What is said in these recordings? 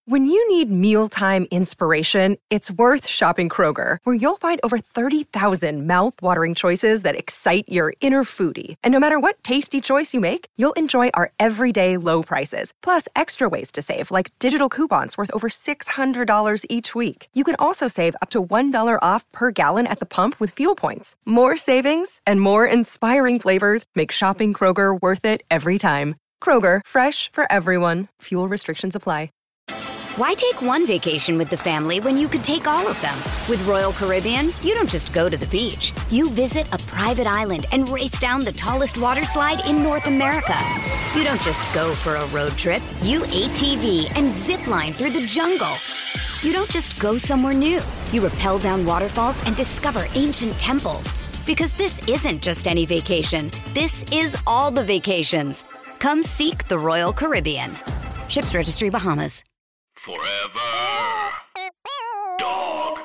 When you need mealtime inspiration, it's worth shopping Kroger, where you'll find over 30,000 mouth-watering choices that excite your inner foodie. And no matter what tasty choice you make, you'll enjoy our everyday low prices, plus extra ways to save, like digital coupons worth over $600 each week. You can also save up to $1 off per gallon at the pump with fuel points. More savings and more inspiring flavors make shopping Kroger worth it every time. Kroger, fresh for everyone. Fuel restrictions apply. Why take one vacation with the family when you could take all of them? With Royal Caribbean, you don't just go to the beach. You visit a private island and race down the tallest water slide in North America. You don't just go for a road trip. You ATV and zip line through the jungle. You don't just go somewhere new. You rappel down waterfalls and discover ancient temples. Because this isn't just any vacation. This is all the vacations. Come seek the Royal Caribbean. Ships Registry, Bahamas. Forever Dog.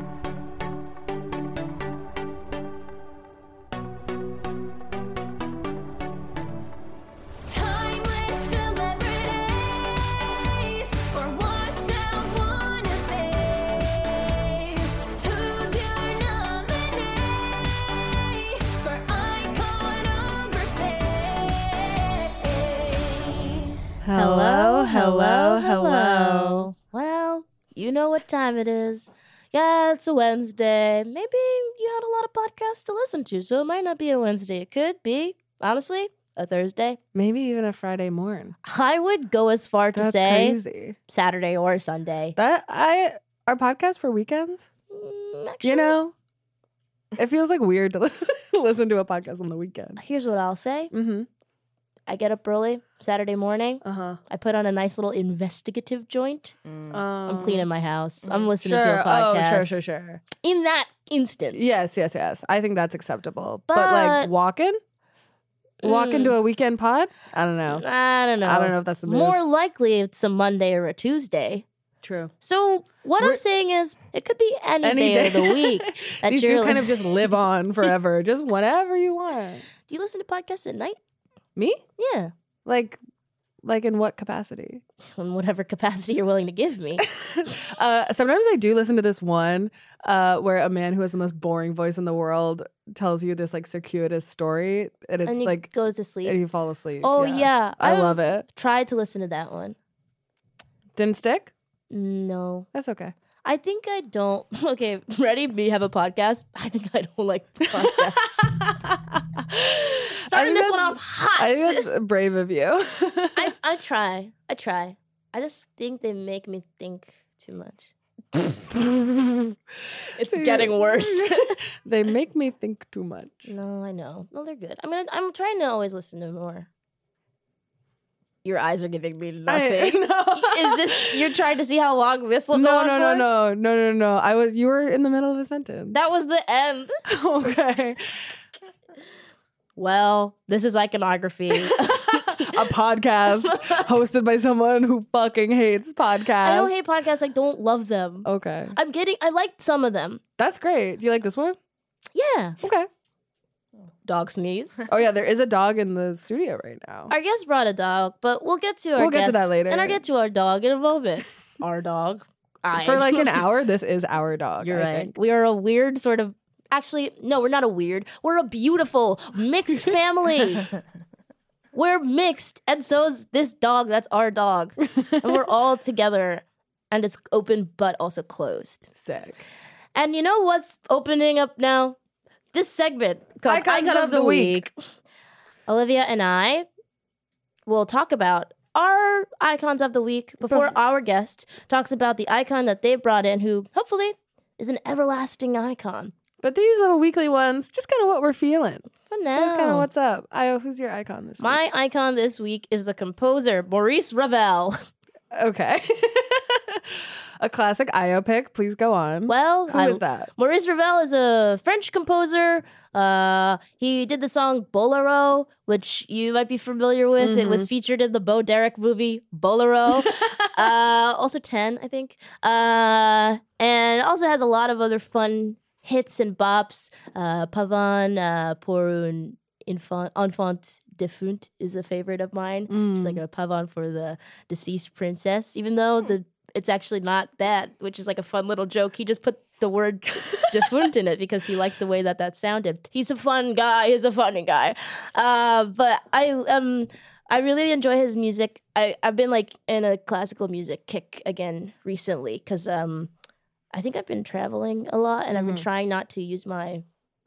Timeless celebrities or washed out wannabes. Who's your nominee for iconography? Hello, hello, hello. Well, you know what time it is. Yeah, it's a Wednesday. Maybe you had a lot of podcasts to listen to, so it might not be a Wednesday. It could be, honestly, a Thursday. Maybe even a Friday morn. I would go as far to That's say crazy. Saturday or Sunday. Our podcast for weekends? Actually, You know? It feels like weird to listen to a podcast on the weekend. here's what I'll say. Mm-hmm. I get up early, Saturday morning. Uh-huh. I put on a nice little investigative joint. I'm cleaning my house. I'm listening Sure. to a podcast. Oh, sure. In that instance. Yes. I think that's acceptable. But But- like walking to a weekend pod? I don't know. I don't know. I don't know if that's the move. More likely it's a Monday or a Tuesday. True. So what I'm saying is it could be any day of the week. that These you're do kind of lis- just live on forever. Just whenever you want. Do you listen to podcasts at night? Me? Yeah. Like in what capacity? In whatever capacity you're willing to give me. Sometimes I do listen to this one where a man who has the most boring voice in the world tells you this like circuitous story, and it's And he like goes to sleep. and you fall asleep. Oh, yeah. I I've love it. Tried to listen to that one. Didn't stick? No. That's okay. I think I don't. Okay, ready? Me have a podcast. I think I don't like podcasts. Starting this one off hot. I think that's brave of you. I try. I just think they make me think too much. It's getting worse. They make me think too much. No, I know. No, they're good. I'm trying to always listen to more. Your eyes are giving me nothing. Is this, you're trying to see how long this will go on for? No. You were in the middle of a sentence. That was the end. Okay. Well, this is iconography. A podcast hosted by someone who fucking hates podcasts. I don't hate podcasts. I don't love them. Okay. I liked some of them. That's great. Do you like this one? Yeah. Okay. Dog sneeze. Oh yeah, there is a dog in the studio right now. Our guest brought a dog, but we'll get to our We'll get to guest that later. And I'll get to our dog in a moment. Our dog. For like an hour, this is our dog. You're I right. think. We are a weird sort of. Actually, no, we're not a weird. We're a beautiful mixed family. We're mixed, and so is this dog. That's our dog, and we're all together, and it's open but also closed. Sick. And you know what's opening up now? This segment called Icons of the Week. Olivia and I will talk about our icons of the week before our guest talks about the icon that they brought in, who hopefully is an everlasting icon. But these little weekly ones, just kind of what we're feeling. For now. That's kind of what's up. Io, who's your icon this week? My icon this week is the composer, Maurice Ravel. Okay. A classic Io pick. Please go on. Well, Who is that? Maurice Ravel is a French composer. He did the song Bolero, which you might be familiar with. It was featured in the Bo Derek movie Bolero. Also 10, I think. And also has a lot of other fun hits and bops. Pavane pour un enfant défunt is a favorite of mine. Just like a pavane for the deceased princess. Even though the it's actually not that, which is like a fun little joke. He just put the word defunct in it because he liked the way that sounded. He's a fun guy. He's a funny guy. But I really enjoy his music. I've been like in a classical music kick again recently because I think I've been traveling a lot and I've been trying not to use my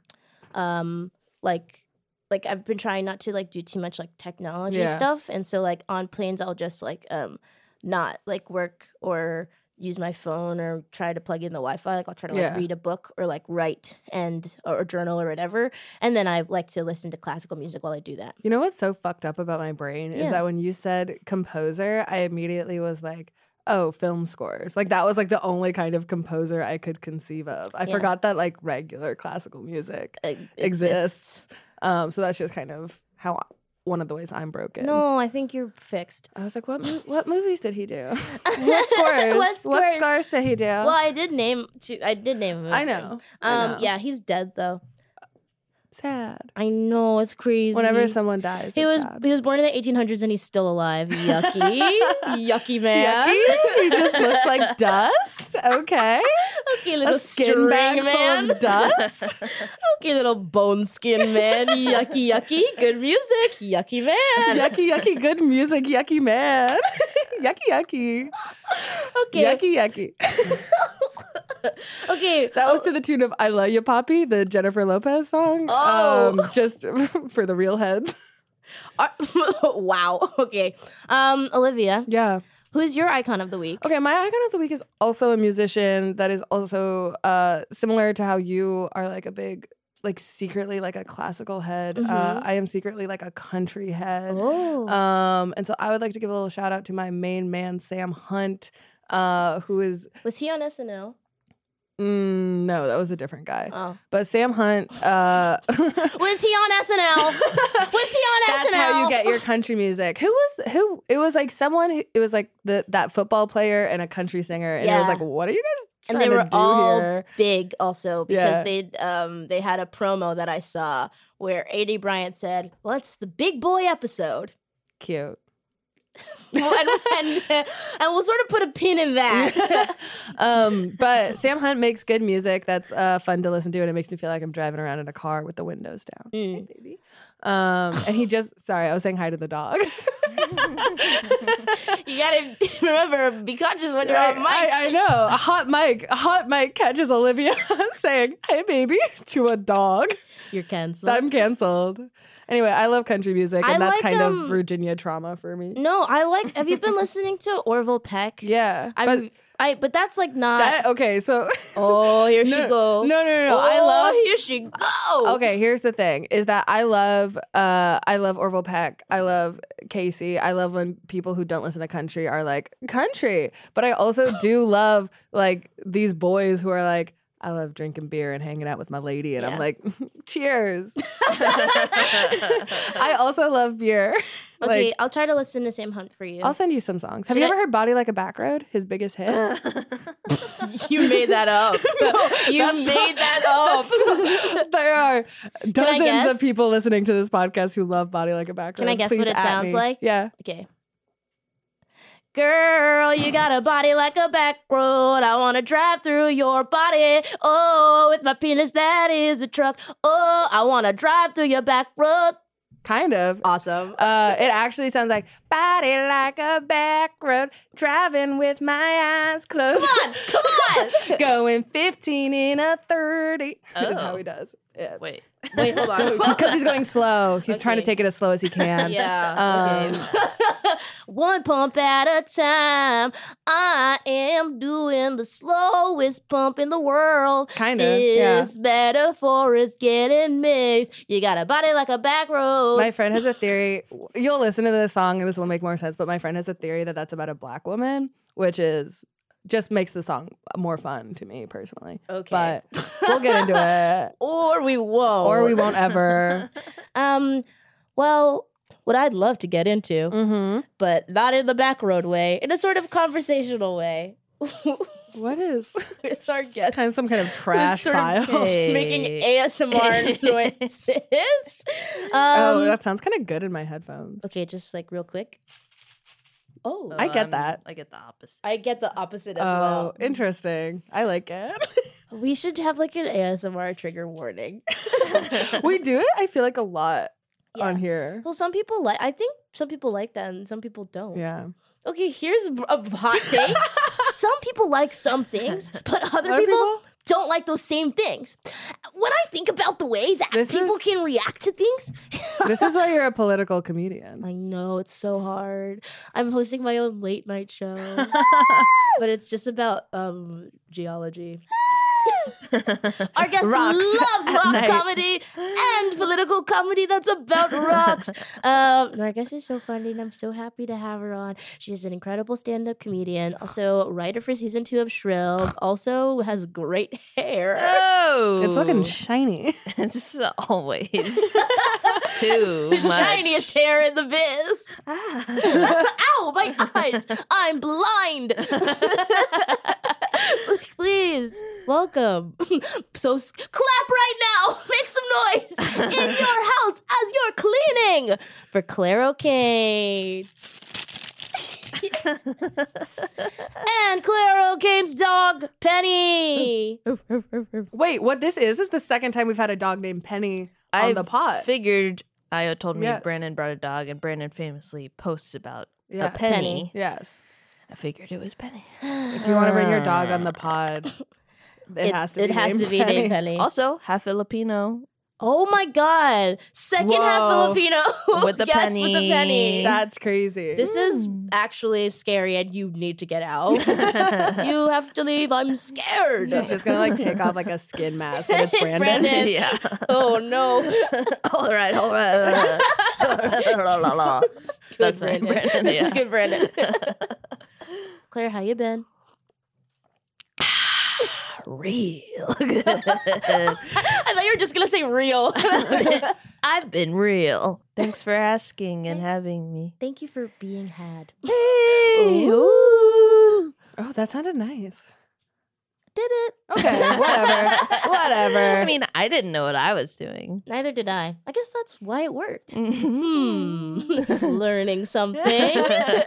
like I've been trying not to like do too much like technology stuff, and so like on planes I'll just like not like work or use my phone or try to plug in the Wi-Fi. Like I'll try to like read a book or like write or journal or whatever, and then I like to listen to classical music while I do that. You know what's so fucked up about my brain is that when you said composer, I immediately was like, oh, film scores. Like that was like the only kind of composer I could conceive of. I forgot that like regular classical music exists. So that's just kind of how one of the ways I'm broken. No, I think you're fixed. I was like, what movies did he do? What scores? What scores did he do? Well, I did name him. I know. Yeah, he's dead though. Sad. I know, it's crazy. Whenever someone dies, he was born in the 1800s and he's still alive. Yucky, yucky man. Yucky? He just looks like dust. Okay. Okay, little A skin string bag man. full of dust. Okay, little bone skin man. Yucky, yucky. Good music. Yucky man. Yucky, yucky. Good music. Yucky man. Yucky, yucky. Okay. Yucky, yucky. Okay. That was to the tune of "I Love You, Poppy," the Jennifer Lopez song. Oh. Just for the real heads. Wow. Okay. Olivia. Yeah. Who is your icon of the week? Okay, my icon of the week is also a musician that is also similar to how you are like a big, like secretly like a classical head. I am secretly like a country head. Oh. And so I would like to give a little shout out to my main man, Sam Hunt, who is... Was he on SNL? No, that was a different guy. Oh. But Sam Hunt... Was he on SNL? Was he on SNL? That's how you get your country music. Who? It was like someone. It was like that football player and a country singer, and it was like, what are you guys and trying they were to do all here? big also because they had a promo that I saw where A.D. Bryant said, well, it's the big boy episode. Cute. and we'll sort of put a pin in that. But Sam Hunt makes good music that's fun to listen to, and it makes me feel like I'm driving around in a car with the windows down. Hey, baby. And he just, sorry, I was saying hi to the dog. You gotta remember, be conscious when you're on mic. I know. A hot mic catches Olivia saying, hey, baby, to a dog. You're canceled. I'm canceled. Anyway, I love country music, and I that's like, kind of Virginia trauma for me. No, I like. Have you been listening to Orville Peck? Yeah, but that's like not. Okay, so Oh, here she goes. No. Oh, I love. Here she go. Okay, here's the thing: is that I love Orville Peck. I love Casey. I love when people who don't listen to country are like country, but I also do love like these boys who are like, I love drinking beer and hanging out with my lady, and I'm like, cheers. I also love beer. Okay, Like, I'll try to listen to Sam Hunt for you. I'll send you some songs. Have Should you I- ever heard "Body Like a Back Road"? His biggest hit. You made that up. You made that up. There are dozens guess? of people listening to this podcast who love "Body Like a Back Road." Can I guess Please what it at sounds me. like? Yeah. Okay. Girl, you got a body like a back road. I wanna drive through your body. Oh, with my penis that is a truck. Oh, I wanna drive through your back road. Kind of. Awesome. It actually sounds like "Body like a back road, driving with my eyes closed." Come on. Going 15 in a 30 is Oh. how he does. Yeah. Wait, hold on. Because he's going slow. He's trying to Okay. take it as slow as he can. Yeah. Okay. One pump at a time. I am doing the slowest pump in the world. Kinda, This metaphor is getting mixed. You got a body like a back road. My friend has a theory. You'll listen to this song and this will make more sense, but my friend has a theory that that's about a black woman, which is just makes the song more fun to me personally. Okay. But we'll get into it. Or we won't. Or we won't ever. Well, what I'd love to get into, but not in the back road way, in a sort of conversational way. What is With our guests. kind of some kind of trash sort of pile? making ASMR noises. Oh, that sounds kind of good in my headphones. Okay, just like real quick. Oh, I get that. I get the opposite. I get the opposite as Oh, well. interesting. I like it. We should have like an ASMR trigger warning. We do it, I feel like, a lot on Yeah. here. Well, some people like. I think some people like that, and some people don't. Yeah. Okay, here's a hot take. Some people like some things, but other Other people people? don't like those same things. When I think about the way that This people is- can react to things, This is why you're a political comedian. I know it's so hard. I'm hosting my own late night show, but it's just about geology. Our guest Rocks loves at rock night. comedy and political comedy that's about rocks. And our guest is so funny, and I'm so happy to have her on. She's an incredible stand-up comedian, also writer for season 2 of Shrill, also has great hair. Oh, It's looking shiny. It's always too The much. shiniest hair in the biz. Ow, my eyes. I'm blind. Please, welcome. So clap right now. Make some noise in your house as you're cleaning for Claire O'Kane. And Claire O'Kane's dog, Penny. Wait, what this is the second time we've had a dog named Penny on the pod. Figured Io told me Yes. Brandon brought a dog, and Brandon famously posts about Yeah. a penny. Penny. Yes. I figured it was Penny. If you want to bring your dog on the pod, it has to be named named Penny. Also, half Filipino. Oh my God. Second half Whoa. Filipino. With the Yes, with the penny. penny. That's crazy. This is actually scary and you need to get out. You have to leave. I'm scared. She's just gonna like take off like a skin mask, but it's It's Brandon. Brandon. Yeah. Oh no. all right. That's my Brandon. Brandon. That's Yeah. good, Brandon. Claire, how you been? Real. I thought you were just gonna say real. I've been real. Thanks for asking and having me. Thank you for being had. Oh, that sounded nice. Did it? Okay, whatever. I mean, I didn't know what I was doing. Neither did I. I guess that's why it worked. Learning something.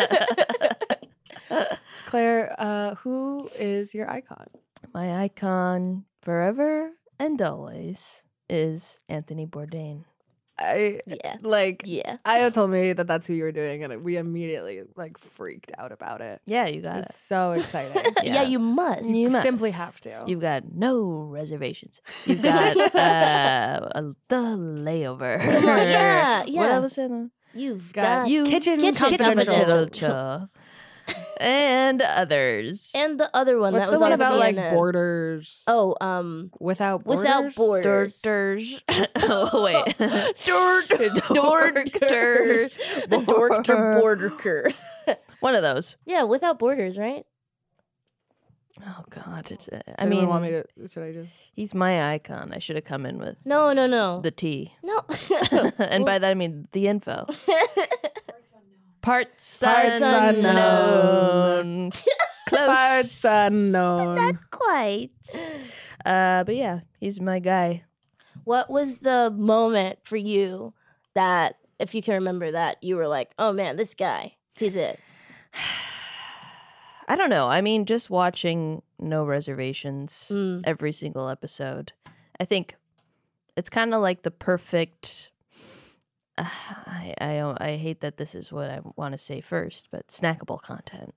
Claire, who is your icon? My icon forever and always is Anthony Bourdain. I Yeah. like. Yeah. Io told me that that's who you were doing, and we immediately like freaked out about it. Yeah, you got It's so exciting. Yeah, you must. You must. Simply have to. You've got no reservations. You've got the layover. Yeah, What yeah. I was saying? You've Got got you. Kitchen Confidential. Confidential. And others. And the other one What's that was the one on about like CNN. borders? Oh, Without borders. Without Borders. Dorters. Oh, wait. Dorkers. The Dorkter Borderkers. One of those. Yeah, Without Borders, right? Oh, God. It's. I I mean, mean, want me to? Should I just? he's my icon. I should have come in with No. the T. No. And by that, I mean the info. Parts Parts unknown. Close. Parts unknown. Not quite. But yeah, he's my guy. What was the moment for you that, if you can remember that, you were like, oh man, this guy, he's it. I don't know. I mean, just watching No Reservations every single episode, I think it's kind of like the perfect. I hate that this is what I want to say first, but snackable content.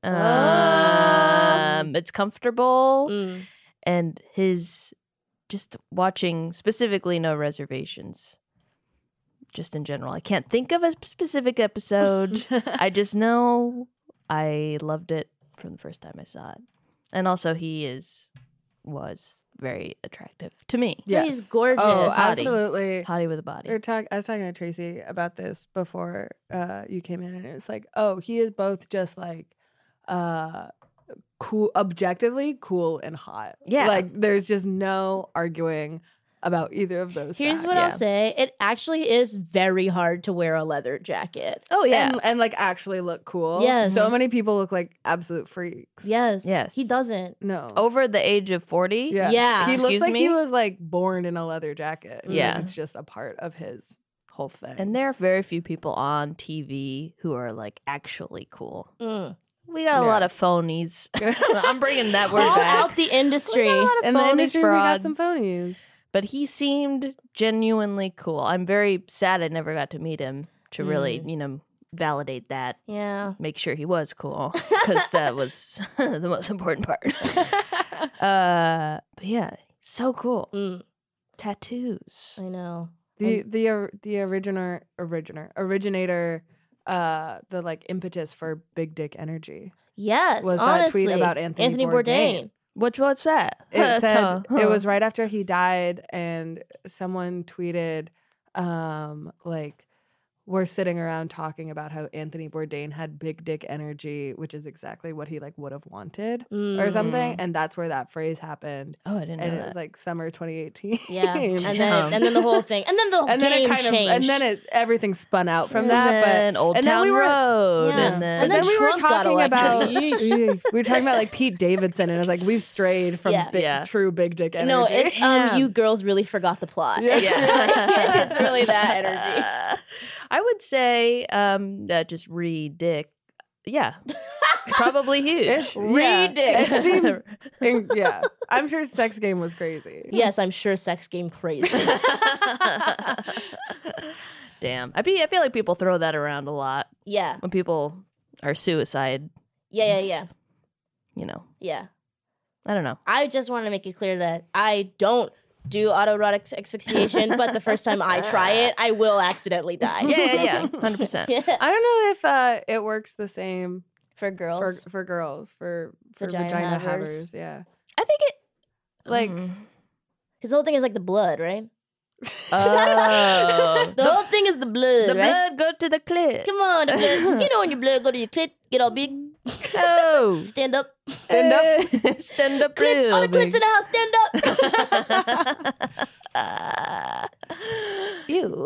It's comfortable, and his just watching specifically No Reservations. Just in general, I can't think of a specific episode. I just know I loved it from the first time I saw it, and also he was very attractive to me. Yes. He's gorgeous. Oh, Hottie. absolutely. Hottie with a body. I was talking to Tracy about this before you came in, and it's like, oh, he is both just like cool, objectively cool and hot. Yeah. like there's just no arguing about either of those. Here's facts. what I'll say. It actually is very hard to wear a leather jacket. Oh yeah, and like actually look cool. Yes. so many people look like absolute freaks. Yes. Yes. He doesn't. No. over the age of 40. yeah. Yeah. He looks Excuse like he me? was like born in a leather jacket. Yeah. Like, it's just a part of his whole thing. And there are very few people on TV who are like actually cool. Mm. We got a lot of phonies. I'm bringing that word Call back. out the industry. in the phonies, industry, we got frauds. some phonies. But he seemed genuinely cool. I'm very sad I never got to meet him to really, validate that. Yeah. Make sure he was cool because that was the most important part. But yeah, so cool. Mm. Tattoos. I know. The originator, the like impetus for Big Dick Energy Yes. was honestly, that tweet about Anthony Bourdain. What's that? It said it was right after he died, and someone tweeted, like, we're sitting around talking about how Anthony Bourdain had big dick energy, which is exactly what he like would have wanted or something, and that's where that phrase happened. Oh, I didn't know And that. it was like summer 2018. Yeah. and then the whole thing. And then the and then game it kind changed. of, and then everything spun out from And that. then Old and Town then we were, Road. Yeah. And then, And then we were Trump got talking about elected. we were talking about like Pete Davidson, and it was like we've strayed from Yeah. Yeah. true big dick energy. No, it's Damn. you girls really forgot the plot. Yeah. It's, really, it's really that energy. I would say that just re-dick. Yeah. Probably huge. It's- yeah. Re-dick. It seemed, and, yeah, I'm sure Sex Game was crazy. Yes, I'm sure sex game crazy. Damn. I feel like people throw that around a lot Yeah. when people are suicide, Yeah, yeah, yeah. Yeah. I don't know. I just want to make it clear that I don't do autoerotic asphyxiation, but the first time I try it, I will accidentally die. Yeah. 100%. Yeah. I don't know if it works the same For girls. for girls for Vagina vagina havers. havers. Yeah, I think it, like His whole thing is like the blood, right? oh. The whole thing is the blood, The right? blood go to the clit. Come on, the blood. You know when your blood go to your clit, get all big, Oh. stand up. stand up. Stand up. Clits, real all the big. clits in the house, stand up. Ew.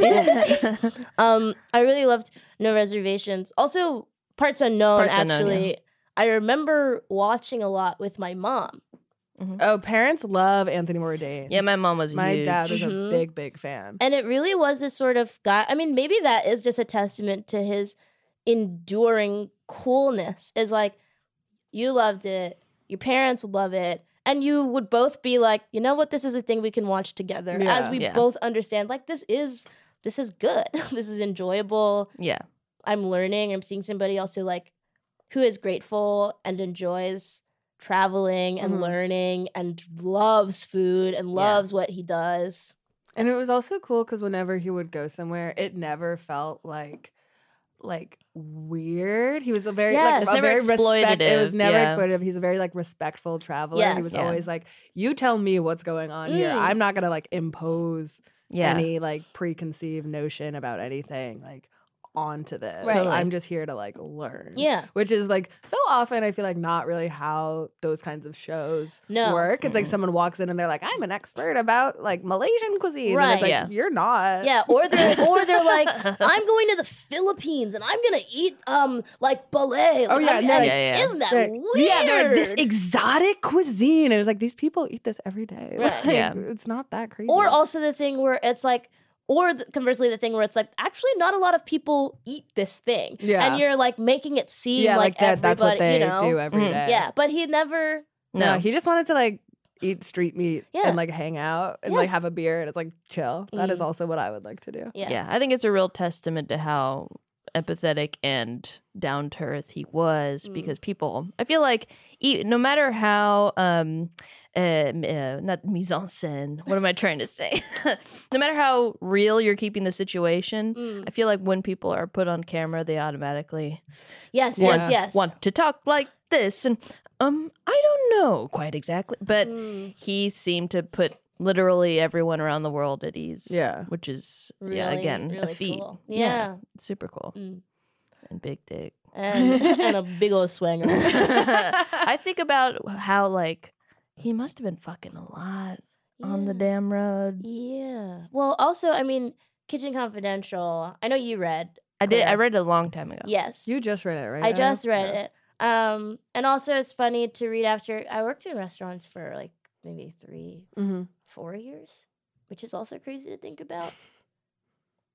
I really loved No Reservations. Also, Parts Unknown, Parts Unknown, actually. yeah. I remember watching a lot with my mom. Oh, parents love Anthony Bourdain. Yeah, my mom was My huge. dad was Mhm. a big fan. And it really was this sort of guy. I mean, maybe that is just a testament to his enduring coolness. Is like, you loved it, your parents would love it, and you would both be like, you know what, this is a thing we can watch together. Yeah. As we Yeah. both understand, like, this is good. This is enjoyable. Yeah. I'm learning. I'm seeing somebody also like who is grateful and enjoys traveling and Mhm. learning and loves food and loves what he does. And it was also cool because whenever he would go somewhere, it never felt like weird. He was a very Yes. like It was a never very respect. It was exploitative, never yeah. exploitative. He's a very like respectful traveler. Yes. He was Yeah. always like, "You tell me what's going on here. Mm. I'm not gonna like impose Yeah. any like preconceived notion about anything like onto this. Right. I'm just here to like learn." Yeah. Which is like so often I feel like not really how those kinds of shows No. work. It's like someone walks in and they're like, "I'm an expert about like Malaysian cuisine." Right. And it's like, Yeah. you're not. Yeah, or they're like, I'm going to the Philippines and I'm gonna eat like ballet. Oh, Like, yeah, I'm- and then- like, Yeah, yeah. isn't that Like, weird? yeah, they're like this exotic cuisine. And it was like these people eat this every day. Right. Like, Yeah. It's not that crazy. Or also the thing where it's like, conversely, the thing where it's like, actually, not a lot of people eat this thing. Yeah. And you're like making it seem yeah, like that. That's what everybody, they you know? do every day. Mhm. Yeah, but he never. No, No. he just wanted to like eat street meat Yeah. and like hang out and like Yes. have a beer and it's like chill. That is Mm. also what I would like to do. Yeah. Yeah, I think it's a real testament to how empathetic and down to earth he was because people, I feel like, no matter how, not mise en scène, what am I trying to say? No matter how real you're keeping the situation, Mm. I feel like when people are put on camera, they automatically Yes, Yeah. yes, yes. want to talk like this. And I don't know quite exactly, but Mm. he seemed to put literally everyone around the world at ease. Yeah. Which is, Really, again, a really feat. cool. Yeah. Super cool. Mm. And big dick. And a big old swanger. I think about how, like, he must have been fucking a lot on the Yeah. damn road. Yeah. Well, also, I mean, Kitchen Confidential. I know you read. I did. I Claire. read it a long time ago. Yes. You just read it, right? I just Ev? read Yeah. it. And also it's funny to read after I worked in restaurants for like maybe 3, Mhm. 4 years, which is also crazy to think about.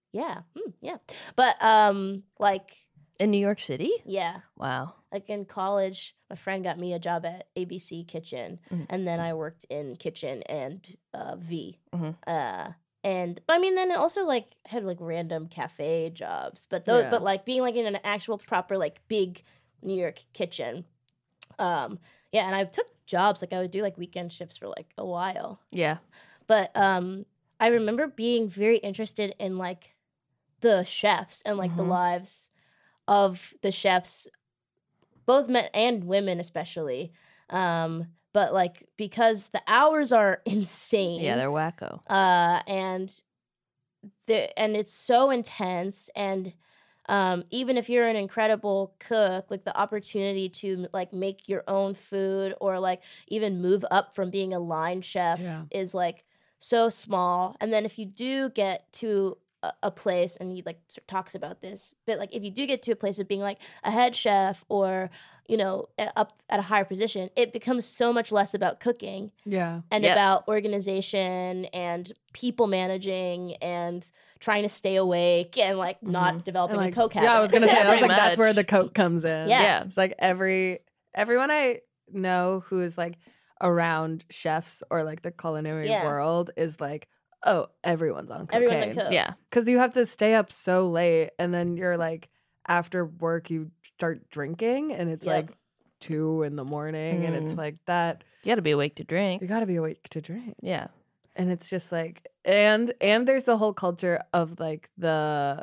Yeah. Yeah. But like, In New York City? yeah. Wow. Like in college, my friend got me a job at ABC Kitchen, and then I worked in Kitchen and V. But I mean, then it also like had like random cafe jobs, but those, Yeah. but like being like in an actual proper like big New York kitchen, yeah. And I took jobs like I would do like weekend shifts for like a while, Yeah. but I remember being very interested in like the chefs and like the lives of the chefs, both men and women especially. But like because the hours are insane. Yeah, they're wacko. And it's so intense, and even if you're an incredible cook, like the opportunity to like make your own food or like even move up from being a line chef is like so small. And then if you do get to a place, and he like talks about this, but like if you do get to a place of being like a head chef or up at a higher position, it becomes so much less about cooking and about organization and people managing and trying to stay awake and like not developing And, like, a coke habit. Yeah, I was gonna say, I was Pretty like, that's where much. the Coke comes in. Yeah. It's like everyone I know who is like around chefs or like the culinary Yeah. world is like, oh, everyone's on cocaine. Everyone's on coke. Yeah. Because you have to stay up so late, and then you're like, after work, you start drinking, and it's Yep. like 2 a.m, and it's like that. You got to be awake to drink. You got to be awake to drink, Yeah. and it's just like, and there's the whole culture of like the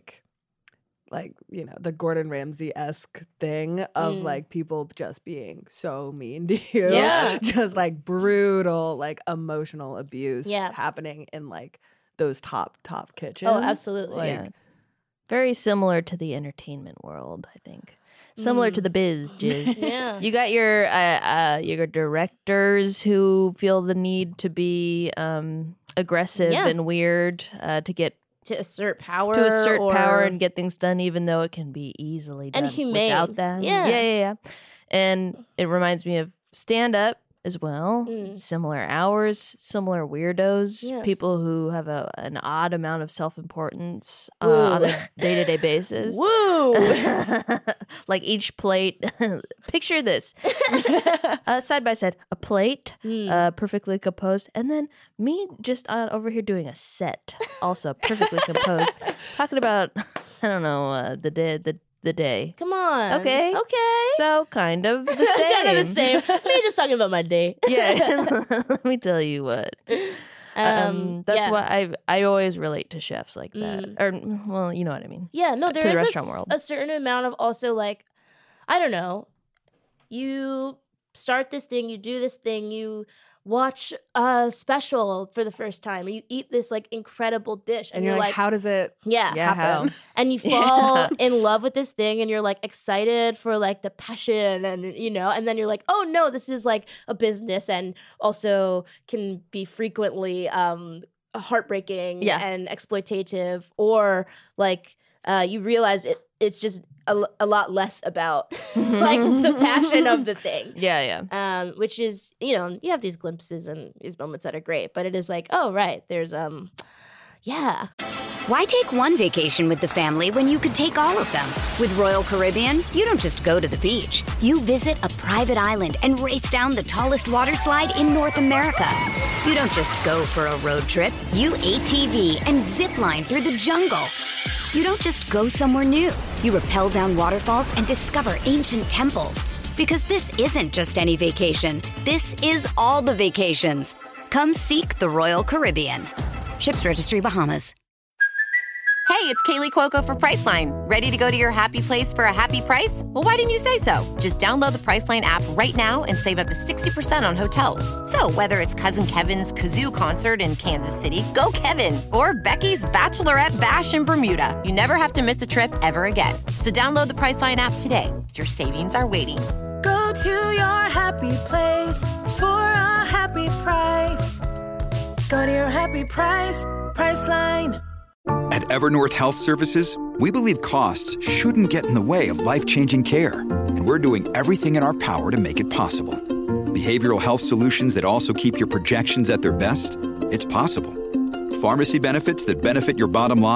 the Gordon Ramsay-esque thing of like people just being so mean to you, Yeah. just like brutal, like emotional abuse Yeah. happening in like those top kitchens. Oh, absolutely. Like, Yeah. Very similar to the entertainment world, I think. Similar to the biz, Jizz. Yeah. You got your directors who feel the need to be aggressive Yeah. and weird to get to assert power. power or- and get things done, even though it can be easily done And humane. without that. Yeah. Yeah. And it reminds me of stand up as well. Similar hours, similar weirdos, Yes. people who have an odd amount of self-importance on a day-to-day basis. Woo! Like each plate, picture this, side by side, a plate, perfectly composed, and then me just over here doing a set, also perfectly composed, talking about, I don't know, the day. Come on. Okay. Okay. So kind of the same. Kind of the same. Me just talking about my day. Yeah. Let me tell you what. That's yeah. why I always relate to chefs like that. Or, well, you know what I mean. Yeah, no, To there the is restaurant world. a certain amount of also like, I don't know, you start this thing, you do this thing, you watch a special for the first time, or you eat this like incredible dish, and you're like, how does it yeah, happen? and you fall in love with this thing, and you're like excited for like the passion, and and then you're like, oh no, this is like a business, and also can be frequently heartbreaking and exploitative, or like you realize it's just a lot less about like the passion of the thing. Yeah. Which is, you have these glimpses and these moments that are great, but it is like, oh right, there's yeah. Why take one vacation with the family when you could take all of them? With Royal Caribbean, you don't just go to the beach. You visit a private island and race down the tallest water slide in North America. You don't just go for a road trip. You ATV and zip line through the jungle. You don't just go somewhere new. You rappel down waterfalls and discover ancient temples. Because this isn't just any vacation. This is all the vacations. Come seek the Royal Caribbean. Ships Registry, Bahamas. Hey, it's Kaylee Cuoco for Priceline. Ready to go to your happy place for a happy price? Well, why didn't you say so? Just download the Priceline app right now and save up to 60% on hotels. So whether it's Cousin Kevin's Kazoo Concert in Kansas City, go Kevin, or Becky's Bachelorette Bash in Bermuda, you never have to miss a trip ever again. So download the Priceline app today. Your savings are waiting. Go to your happy place for a happy price. Go to your happy price, Priceline. At Evernorth Health Services, we believe costs shouldn't get in the way of life-changing care, and we're doing everything in our power to make it possible. Behavioral health solutions that also keep your projections at their best? It's possible. Pharmacy benefits that benefit your bottom line?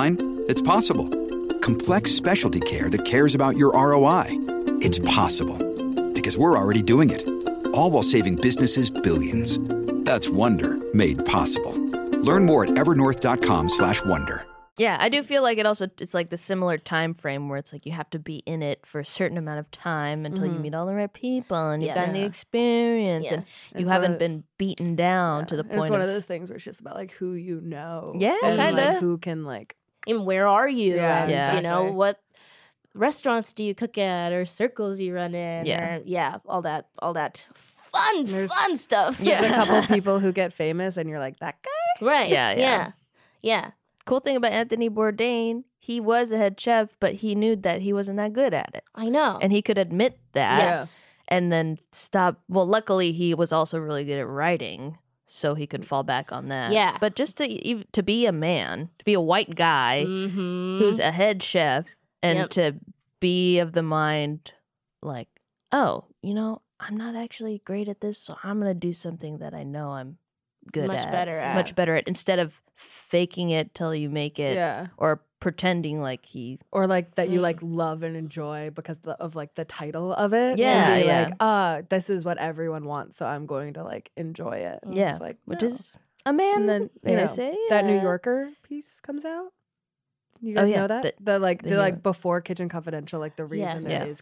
It's possible. Complex specialty care that cares about your ROI. It's possible. Because we're already doing it. All while saving businesses billions. That's Wonder made possible. Learn more at evernorth.com/wonder. Yeah, I do feel like it's like the similar time frame where it's like you have to be in it for a certain amount of time until you meet all the right people and you've gotten the experience and you It's haven't been beaten down to the point It's one of those things where it's just about like who you know. Yeah, and kinda. like who can like. And where are you? Yeah, And, Yeah. you know, exactly. what restaurants do you cook at or circles you run in? Yeah. Or, all that fun stuff. There's a couple people who get famous and you're like, that guy? Right. Yeah. Yeah. Cool thing about Anthony Bourdain, he was a head chef, but he knew that he wasn't that good at it. I know. And he could admit that yes. and then stop. Well, luckily, he was also really good at writing, so he could fall back on that. Yeah. But just to be a man, to be a white guy who's a head chef, and Yep. to be of the mind like, oh, you know, I'm not actually great at this, so I'm going to do something that I know I'm good Much at. better at. Much better at, instead of faking it till you make it Yeah. or pretending like he Or like that you like love and enjoy because of like the title of it. Yeah, And be yeah. like, this is what everyone wants, so I'm going to like enjoy it. And yeah, It's like, which no. is a man. And then may you I know say that New yeah. Yorker piece comes out. You guys yeah, know that the the like New- before Kitchen Confidential, like the reason Yes. it Yeah. is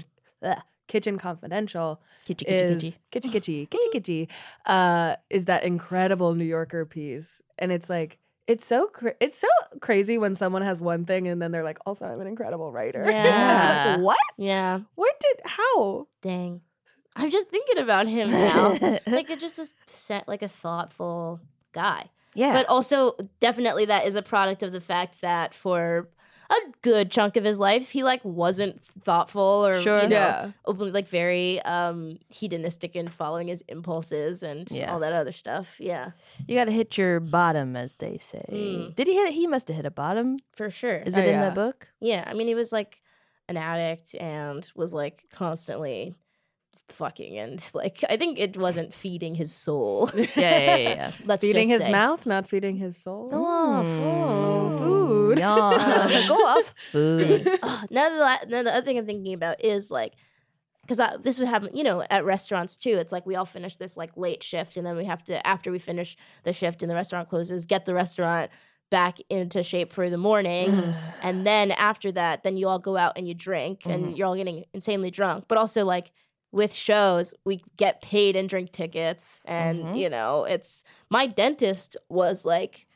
Kitchen Confidential Kitchy, kitchy, is kitchy. kitchy is that incredible New Yorker piece, and it's like it's so crazy when someone has one thing and then they're like, also I'm an incredible writer. Yeah. It's like, what? Yeah. How? Dang. I'm just thinking about him now. Like it just is set like a thoughtful guy. Yeah. But also definitely that is a product of the fact that for a good chunk of his life he like wasn't thoughtful or Sure. you know, Yeah. openly like very hedonistic in following his impulses and Yeah. all that other stuff. Yeah. You got to hit your bottom, as they say. Did he hit it? He must have hit a bottom. For sure. Is it in yeah. that book? Yeah, I mean, he was like an addict and was like constantly fucking, and like I think it wasn't feeding his soul. Yeah. Let's Feeding just his say. mouth, not feeding his soul. Go off. Oh, food. Yeah. Go off. Food. Now the other thing I'm thinking about is like, because this would happen, you know, at restaurants too. It's like we all finish this like late shift, and then we have to, after we finish the shift and the restaurant closes, get the restaurant back into shape for the morning. And then after that, then you all go out and you drink and you're all getting insanely drunk. But also like with shows, we get paid and drink tickets. And, you know, it's my dentist was like,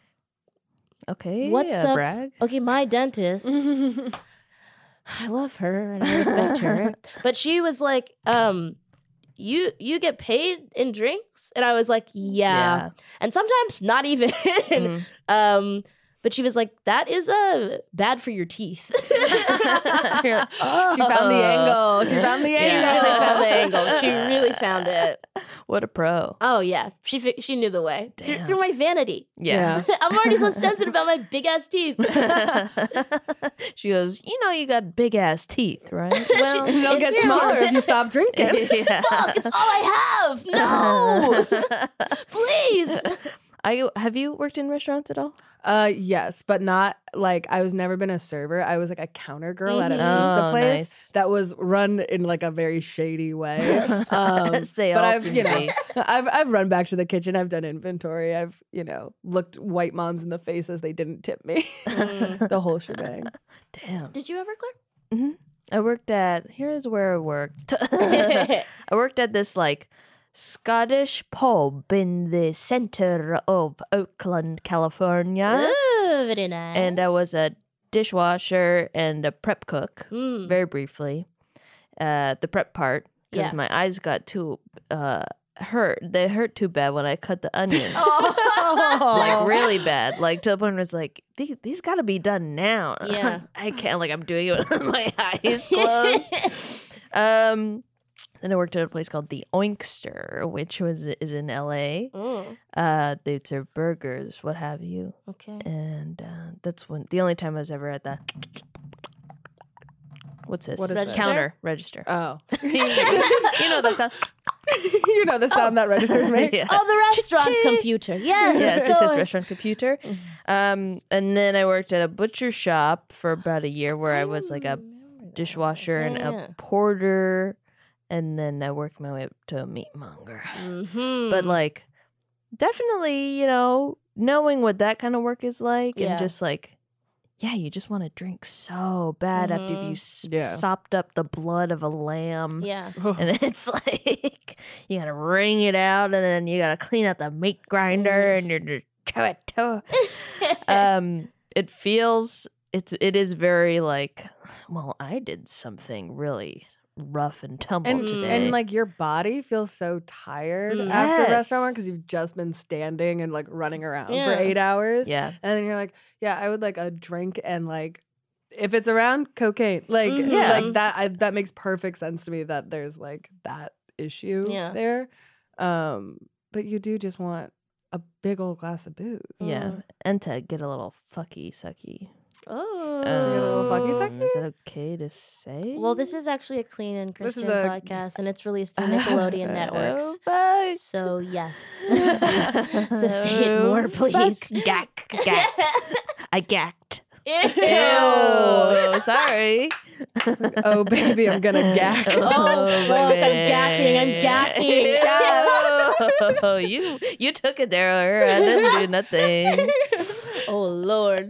Okay. what's up? Brag. Okay, my dentist. I love her and I respect her. But she was like, you get paid in drinks? And I was like, yeah. And sometimes not even. But she was like, that is bad for your teeth. You're like, she found the angle. She found the She angle. really found the angle. She really found it. What a pro. Oh yeah, she knew the way through my vanity. Yeah. I'm already so sensitive about my big ass teeth. She goes, you know, you got big ass teeth, right? Well, They'll get smaller if you stop drinking. yeah. Fuck, it's all I have. No, please. Have you worked in restaurants at all? Yes, but not like I was never been a server. I was like a counter girl at a pizza Oh, place nice. that was run in like a very shady way. As they but all I've seem you to know be. I've run back to the kitchen. I've done inventory. I've looked white moms in the face as they didn't tip me. The whole shebang. Damn. Did you ever, Claire? I worked at, here's where I worked. I worked at this like Scottish pub in the center of Oakland, California. Oh, very nice. And I was a dishwasher and a prep cook, very briefly. The prep part, because Yeah. my eyes got too hurt. They hurt too bad when I cut the onion. Like really bad. Like to the point where it's like, these got to be done now. Yeah. I can't, like I'm doing it with my eyes closed. Then I worked at a place called the Oinkster, which is in LA. They serve burgers, what have you. Okay. And that's the only time I was ever at the what's this? What is Register? Counter register. Oh, You know that sound. You know the sound that registers make. Yeah. Oh, the restaurant computer. Yes, Yes, of it says course. restaurant computer. And then I worked at a butcher shop for about a year where I was like a dishwasher and Yeah. a porter. And then I worked my way up to a meat monger. Mm-hmm. But like, definitely, you know, knowing what that kind of work is like Yeah. and just like, yeah, you just want to drink so bad after you Yeah. sopped up the blood of a lamb. yeah. And it's like you gotta wring it out, and then you gotta clean out the meat grinder, and you're it is very like, well, I did something really rough and tumble today. And like your body feels so tired after Yes. restaurant work because you've just been standing and like running around Yeah. for 8 hours. yeah, And then you're like, yeah, I would like a drink and like if it's around cocaine, like Yeah. like that makes perfect sense to me that there's like that issue Yeah. there. But you do just want a big old glass of booze. yeah, and to get a little fucky sucky. Oh. So you get a little fucky sucky? Is that okay to say? Well, this is actually a clean and This is Christian a- podcast, and it's released on Nickelodeon networks. Oh, fuck. So yes. So say it more, please. Gack, gack. I gacked. Ew. Ew, sorry. Oh baby, I'm gonna gack. Oh, fuck, I'm gacking. I'm gacking. Oh, you took it there. I didn't do nothing. Oh Lord.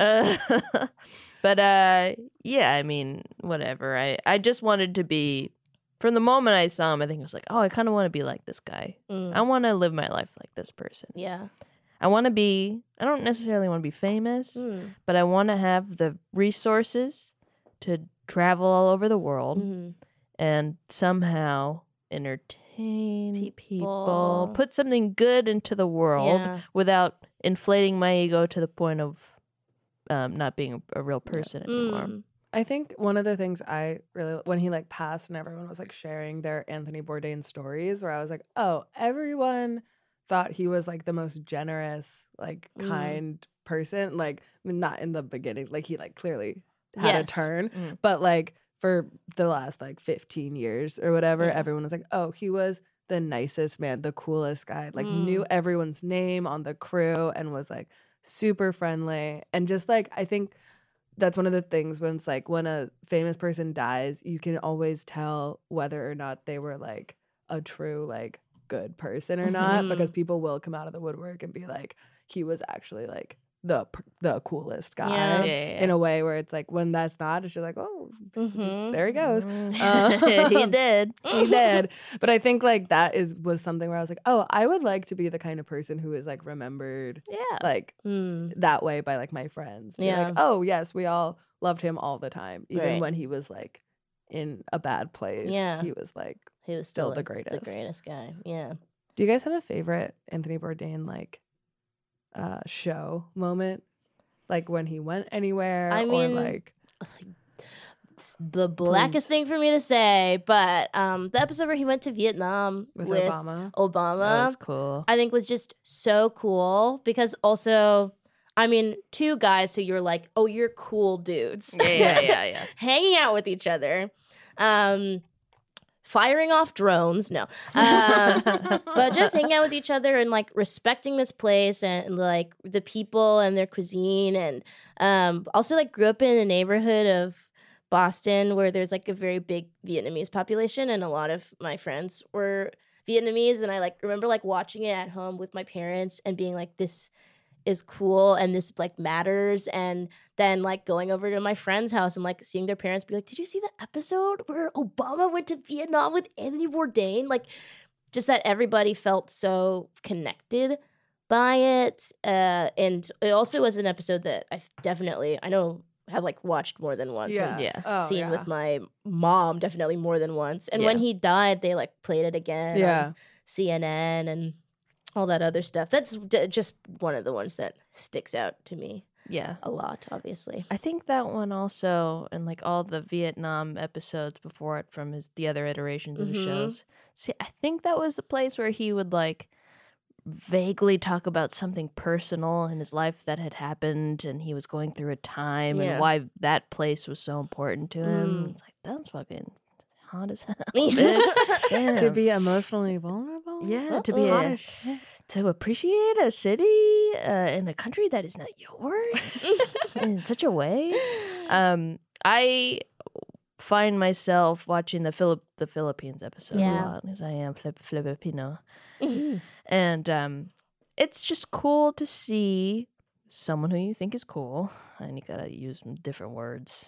But yeah, I mean, whatever. I just wanted to be, from the moment I saw him, I think I was like, oh, I kind of want to be like this guy. Mm. I want to live my life like this person. Yeah. I don't necessarily want to be famous, Mm. but I want to have the resources to travel all over the world Mhm. and somehow entertain People. people, put something good into the world Yeah. without inflating my ego to the point of not being a real person anymore. Mm. I think one of the things I really, when he like passed and everyone was like sharing their Anthony Bourdain stories, where I was like, oh, everyone thought he was like the most generous, like kind person. Like, I mean, not in the beginning, like he like clearly had a Yes. turn, Mm. but like for the last like 15 years or whatever, Yeah. everyone was like, oh, he was the nicest man, the coolest guy, like knew everyone's name on the crew and was like super friendly. And just like, I think that's one of the things when it's like when a famous person dies, you can always tell whether or not they were like a true like good person or not, because people will come out of the woodwork and be like, he was actually like the coolest guy Yeah. Yeah. in a way where it's like when that's not, it's just like, oh, Mhm. there he goes. He did. He did. But I think like that was something where I was like, oh, I would like to be the kind of person who is like remembered Yeah. like Mm. that way by like my friends. Be Yeah. like, oh yes, we all loved him all the time, even Right. when he was like in a bad place. Yeah. He was like. He was Still still the greatest. The greatest guy. Yeah. Do you guys have a favorite Anthony Bourdain like show moment? Like when he went anywhere, I mean, or like It's the blackest thing for me to say, but the episode where he went to Vietnam with with Obama. Obama, That was cool. I think was just so cool because also, I mean, two guys who you're like, oh, you're cool dudes. Yeah. Hanging out with each other. Firing off drones, no. But just hanging out with each other and like respecting this place and like the people and their cuisine. And also like grew up in a neighborhood of Boston where there's like a very big Vietnamese population and a lot of my friends were Vietnamese. And I like remember like watching it at home with my parents and being like, this is cool and this like matters. And then like going over to my friend's house and like seeing their parents be like, did you see the episode where Obama went to Vietnam with Anthony Bourdain? Like just that everybody felt so connected by it. And it also was an episode that I know have like watched more than once. And Yeah. Oh, seen yeah. with my mom definitely more than once. And when Yeah. he died, they like played it again Yeah. on CNN and all that other stuff. That's just one of the ones that sticks out to me Yeah. a lot, obviously. I think that one also, and like all the Vietnam episodes before it from the other iterations of his shows. See, I think that was the place where he would like vaguely talk about something personal in his life that had happened and he was going through a time Yeah. and why that place was so important to him. It's like, that's fucking hot as hell. Damn. To be emotionally vulnerable? Yeah, to be to appreciate a city in a country that is not yours in such a way. I find myself watching the Philippines episode a lot because I am Filipino, and it's just cool to see someone who you think is cool, and you gotta use different words.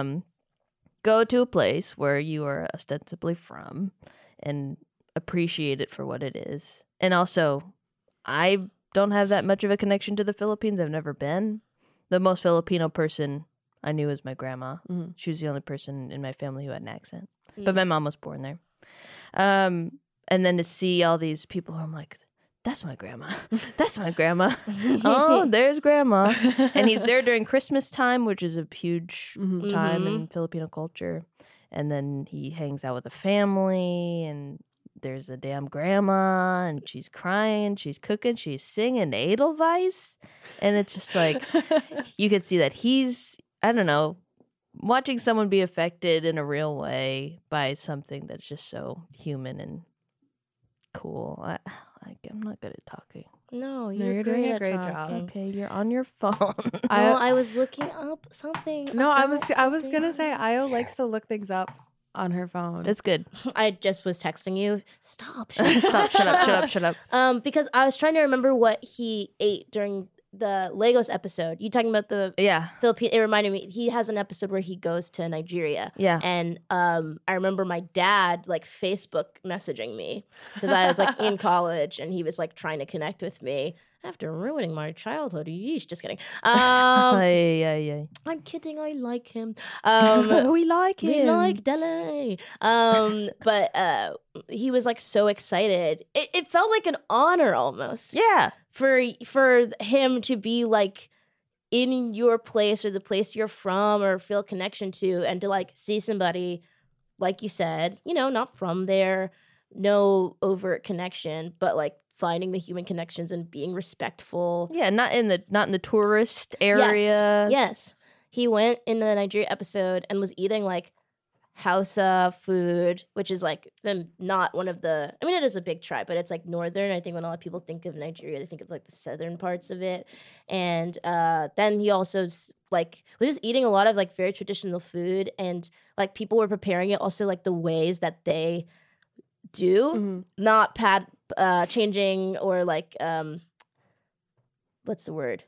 Go to a place where you are ostensibly from and appreciate it for what it is. And also, I don't have that much of a connection to the Philippines. I've never been. The most Filipino person I knew was my grandma. She was the only person in my family who had an accent. But my mom was born there. And then to see all these people who I'm like, that's my grandma. That's my grandma. Oh, there's grandma. And he's there during Christmas time, which is a huge time in Filipino culture. And then he hangs out with the family, and there's a damn grandma, and she's crying, she's cooking, she's singing Edelweiss. And it's just like, you could see that he's, I don't know, watching someone be affected in a real way by something that's just so human and cool. I'm not good at talking. No, you're great doing a at great talking. job. Okay, you're on your phone. I was looking up something. No, I about was gonna something. say Io likes to look things up on her phone. That's good. I just was texting you. Stop. Stop, shut up. Because I was trying to remember what he ate during the Lagos episode. You talking about the Philippine? It reminded me. He has an episode where he goes to Nigeria. Yeah. And I remember my dad like Facebook messaging me because I was like in college and he was like trying to connect with me after ruining my childhood. Yeesh, just kidding. I'm kidding. I like him. We like him. We like Dele. But he was like so excited. It felt like an honor almost. Yeah. For him to be like in your place or the place you're from or feel connection to, and to like see somebody, like you said, you know, not from there, no overt connection, but like finding the human connections and being respectful. Yeah, not in the tourist area. Yes. He went in the Nigeria episode and was eating like Hausa food, which is like not one of the, I mean, it is a big tribe, but it's like northern. I think when a lot of people think of Nigeria, they think of like the southern parts of it. And then he also like was just eating a lot of like very traditional food, and like people were preparing it also like the ways that they do, not changing or like what's the word?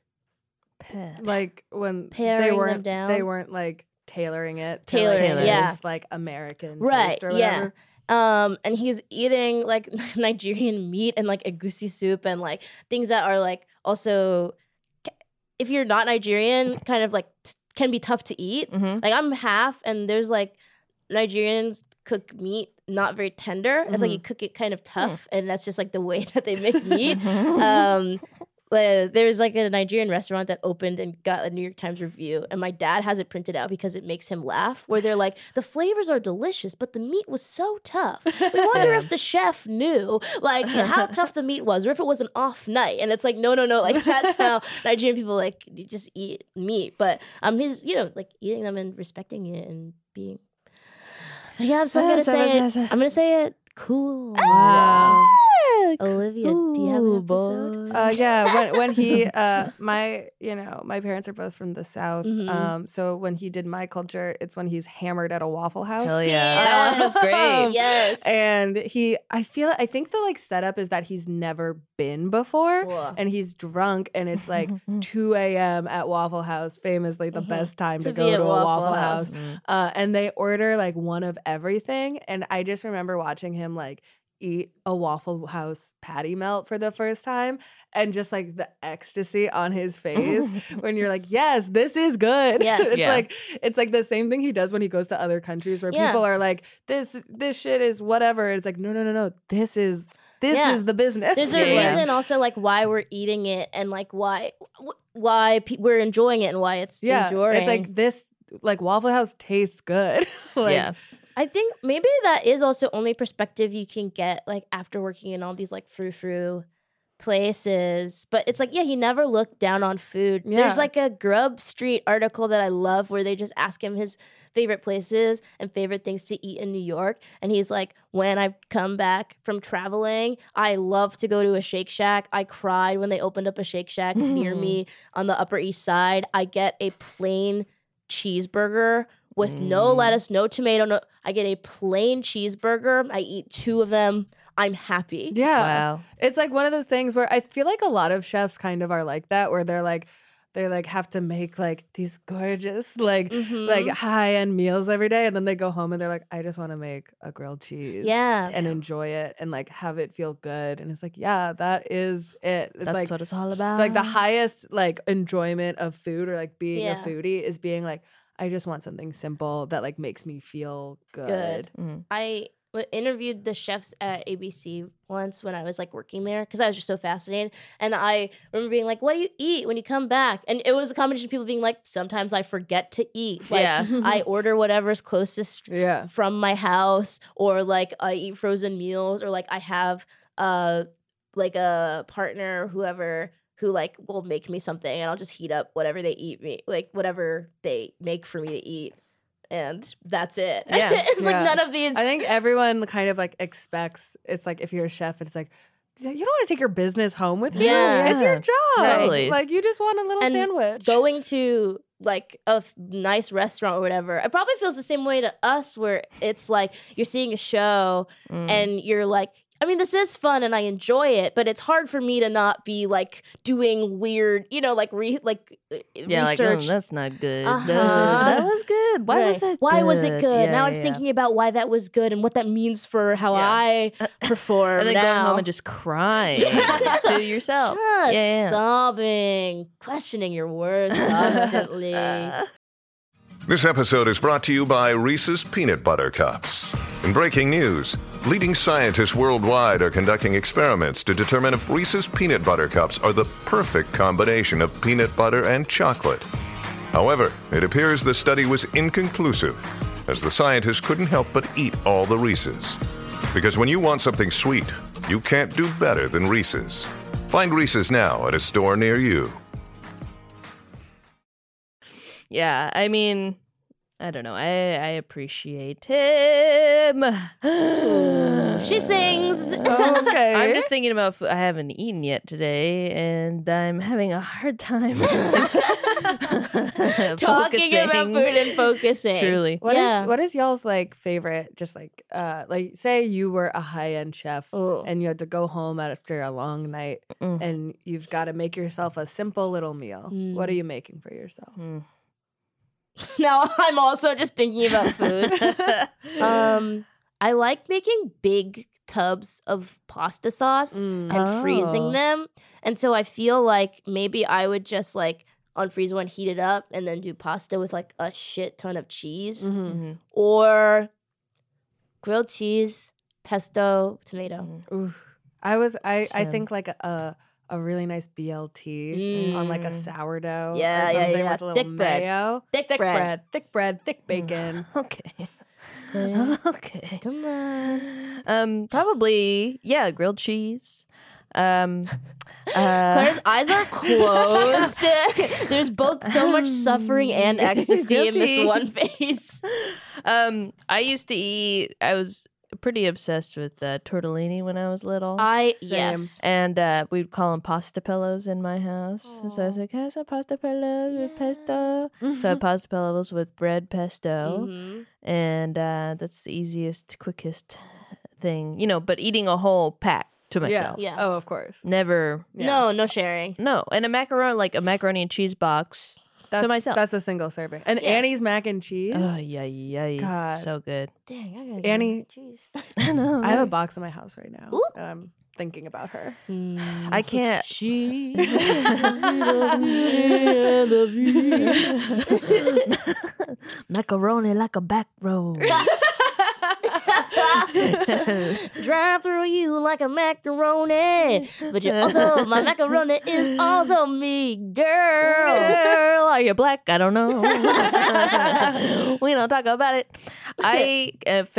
Like when Paring them down. they weren't like tailoring it to Tailoring, like yeah. his like American Right, taste or whatever. yeah. And he's eating like Nigerian meat and like egusi soup and like things that are like also, if you're not Nigerian, kind of like can be tough to eat. Like I'm half, and there's like Nigerians cook meat not very tender. It's like you cook it kind of tough, and that's just like the way that they make meat. There's like a Nigerian restaurant that opened and got a New York Times review, and my dad has it printed out because it makes him laugh, where they're like, the flavors are delicious, but the meat was so tough. We wonder if the chef knew like how tough the meat was, or if it was an off night. And it's like, no, like that's how Nigerian people like just eat meat. But he's, you know, like eating them and respecting it and being, yeah, so I'm gonna say it. Cool. Wow. Olivia, do you have an episode? Yeah, when he my parents are both from the South. So when he did My Culture, it's when he's hammered at a Waffle House. Hell yeah. That one was great. Yes. And I think the like setup is that he's never been before, Cool. and he's drunk, and it's like 2 a.m. at Waffle House, famously the best time to To go be to at a Waffle Waffle House. House. And they order like one of everything, and I just remember watching him like eat a Waffle House patty melt for the first time, and just like the ecstasy on his face when you're like, yes, this is good. Yes. It's like the same thing he does when he goes to other countries where Yeah. people are like, this shit is whatever. It's like, no, this is the business. There's a reason also like why we're eating it, and like why we're enjoying it, and why it's enduring. It's like this, like Waffle House tastes good. Like, Yeah. I think maybe that is also only perspective you can get like after working in all these like frou-frou places, but it's like, yeah, he never looked down on food. Yeah. There's like a Grub Street article that I love where they just ask him his favorite places and favorite things to eat in New York. And he's like, when I come back from traveling, I love to go to a Shake Shack. I cried when they opened up a Shake Shack near me on the Upper East Side. I get a plain cheeseburger with no lettuce, no tomato. No, I get a plain cheeseburger. I eat 2 of them. I'm happy. Yeah. Wow. It's like one of those things where I feel like a lot of chefs kind of are like that, where they have to make like these gorgeous like high end meals every day, and then they go home and they're like, I just want to make a grilled cheese, and enjoy it and like have it feel good. And it's like, yeah, that is it. It's That's like what it's all about. like the highest like enjoyment of food or like being a foodie is being like, I just want something simple that like makes me feel good. I interviewed the chefs at ABC once when I was like working there because I was just so fascinated. And I remember being like, what do you eat when you come back? And it was a combination of people being like, sometimes I forget to eat. Like I order whatever's closest from my house, or like I eat frozen meals, or like I have like a partner, whoever, who like will make me something and I'll just heat up whatever they whatever they make for me to eat. And that's it. Yeah. It's like none of these. I think everyone kind of like expects, it's like if you're a chef, it's like, you don't want to take your business home with you. Yeah. It's your job. Totally. Like you just want a little And sandwich. Going to like a nice restaurant or whatever, it probably feels the same way to us, where it's like you're seeing a show and you're like, I mean, this is fun and I enjoy it, but it's hard for me to not be like doing weird, like research. That's not good. Uh-huh. That was good. Why was Right. that? Why was it good? Yeah, Now I'm yeah. thinking about why that was good and what that means for how I perform. And then now. going home and just crying to yourself. Just sobbing, questioning your words constantly. This episode is brought to you by Reese's Peanut Butter Cups. In breaking news, leading scientists worldwide are conducting experiments to determine if Reese's Peanut Butter Cups are the perfect combination of peanut butter and chocolate. However, it appears the study was inconclusive, as the scientists couldn't help but eat all the Reese's. Because when you want something sweet, you can't do better than Reese's. Find Reese's now at a store near you. Yeah, I mean, I don't know. I appreciate him. She sings. Okay. I'm just thinking about food. I haven't eaten yet today, and I'm having a hard time Talking about food and focusing. Truly. What is y'all's like favorite, just like say you were a high-end chef and you had to go home after a long night and you've got to make yourself a simple little meal. What are you making for yourself? Now I'm also just thinking about food. I like making big tubs of pasta sauce and freezing them. And so I feel like maybe I would just like unfreeze one, heat it up, and then do pasta with like a shit ton of cheese. Or grilled cheese, pesto, tomato. Ooh. I think like a really nice BLT on like a sourdough or something with a little Thick bread. mayo. Thick bread, thick bacon. Okay. Okay. Come on. Probably, grilled cheese. Claire's eyes are closed. There's both so much suffering and ecstasy in this one face. I was pretty obsessed with tortellini when I was little. Yes. And we'd call them pasta pillows in my house. So I was like, can I have some pasta pillows with pesto? So I had pasta pillows with bread pesto. And that's the easiest, quickest thing. But eating a whole pack to myself. Yeah. Oh, of course. Never. No sharing. No. And a macaroni and cheese box to myself. That's a single serving. And Annie's mac and cheese. Oh, yeah. God. So good. Dang, I gotta Annie, cheese. I know. I have a box in my house right now. And I'm thinking about her. I can't. She. Macaroni like a back row. Drive through you like a macaroni, but you also my macaroni is also me, girl. Girl, are you black? I don't know. We don't talk about it. I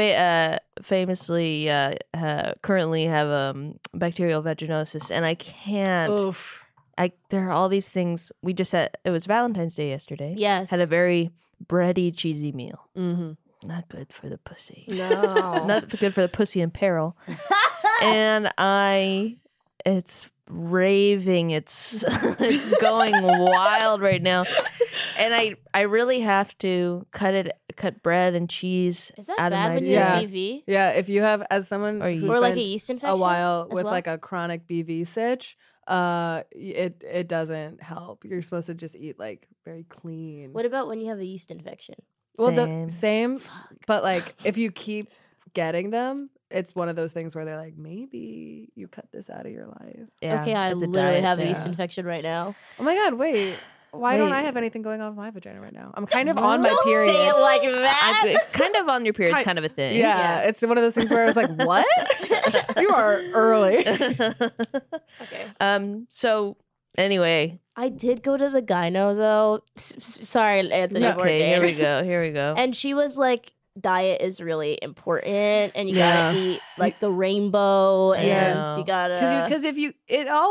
famously currently have bacterial vaginosis, and I can't. Oof. There are all these things. We just had. It was Valentine's Day yesterday. Yes. Had a very bready, cheesy meal. Mm-hmm. Not good for the pussy. No. Not good for the pussy in peril. And it's raving. It's going wild right now. And I really have to cut bread and cheese Is that out of bad my when you day. have BV? Yeah, if you have, as someone who Or like a spent yeast infection a while as with well? like a chronic BV sitch, it doesn't help. You're supposed to just eat like very clean. What about when you have a yeast infection? Well, the same, but like if you keep getting them, it's one of those things where they're like, maybe you cut this out of your life. Yeah, Okay, I it's a literally diet have a thing. yeast infection right now. Oh my God, wait. Why don't Wait. I have anything going on with my vagina right now? I'm kind of on my Don't period. say it like that. Kind of on your period's kind of a thing. Yeah, it's one of those things where I was like, what? You are early. Okay. So anyway, I did go to the gyno though. Sorry, Anthony. okay, Bourdain. here we go. And she was like, diet is really important, and you gotta eat like the rainbow, and Yeah. you gotta Because if you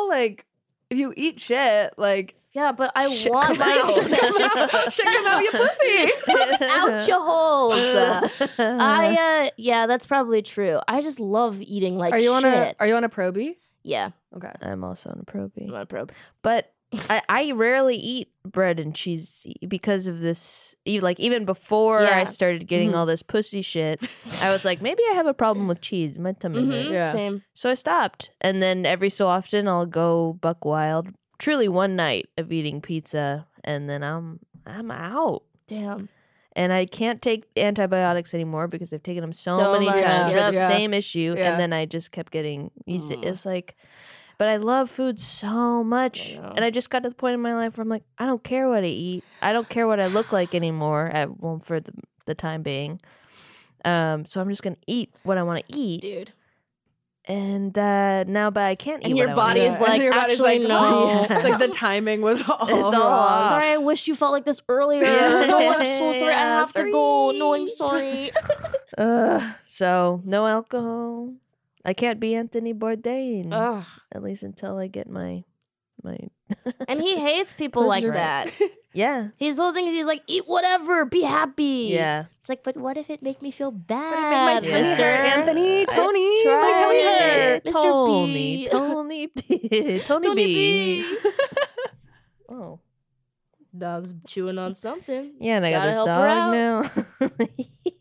eat shit, like yeah. But I shit want come my out. Shit come out your pussy. out your holes. Yeah, that's probably true. I just love eating like Are you on shit. a Probi? Yeah, Okay. I'm also on a Probi. I'm on a probe. But I rarely eat bread and cheese because of this. Like even before Yeah. I started getting all this pussy shit, I was like, maybe I have a problem with cheese. My tummy hurts. Yeah. Same. So I stopped. And then every so often I'll go buck wild. Truly one night of eating pizza and then I'm out. Damn. And I can't take antibiotics anymore because I've taken them so So many much, times for yep. the Yeah. same issue. Yeah. And then I just kept getting used to it. It's like, but I love food so much. And I just got to the point in my life where I'm like, I don't care what I eat. I don't care what I look like anymore for the time being. So I'm just going to eat what I want to eat. Dude. And now, but I can't eat And what your I wanna body eat. is like, And your body's actually, like, no. oh. Like the timing was all It's all wrong. off. Sorry, I wish you felt like this earlier. Yeah. No, I'm so sorry. I Yeah, have to go. No, I'm sorry. So no alcohol. I can't be Anthony Bourdain. Ugh. At least until I get my And he hates people like right. that. yeah. His whole thing is he's like, eat whatever, be happy. Yeah. It's like, but what if it make me feel bad, My tummy Yeah. hurt, Anthony. Tony. Try My tummy it. hurt. Mr. Tony, B. Tony B. Tony B. Oh. Dog's chewing on something. Yeah, and I got Gotta this help her dog now.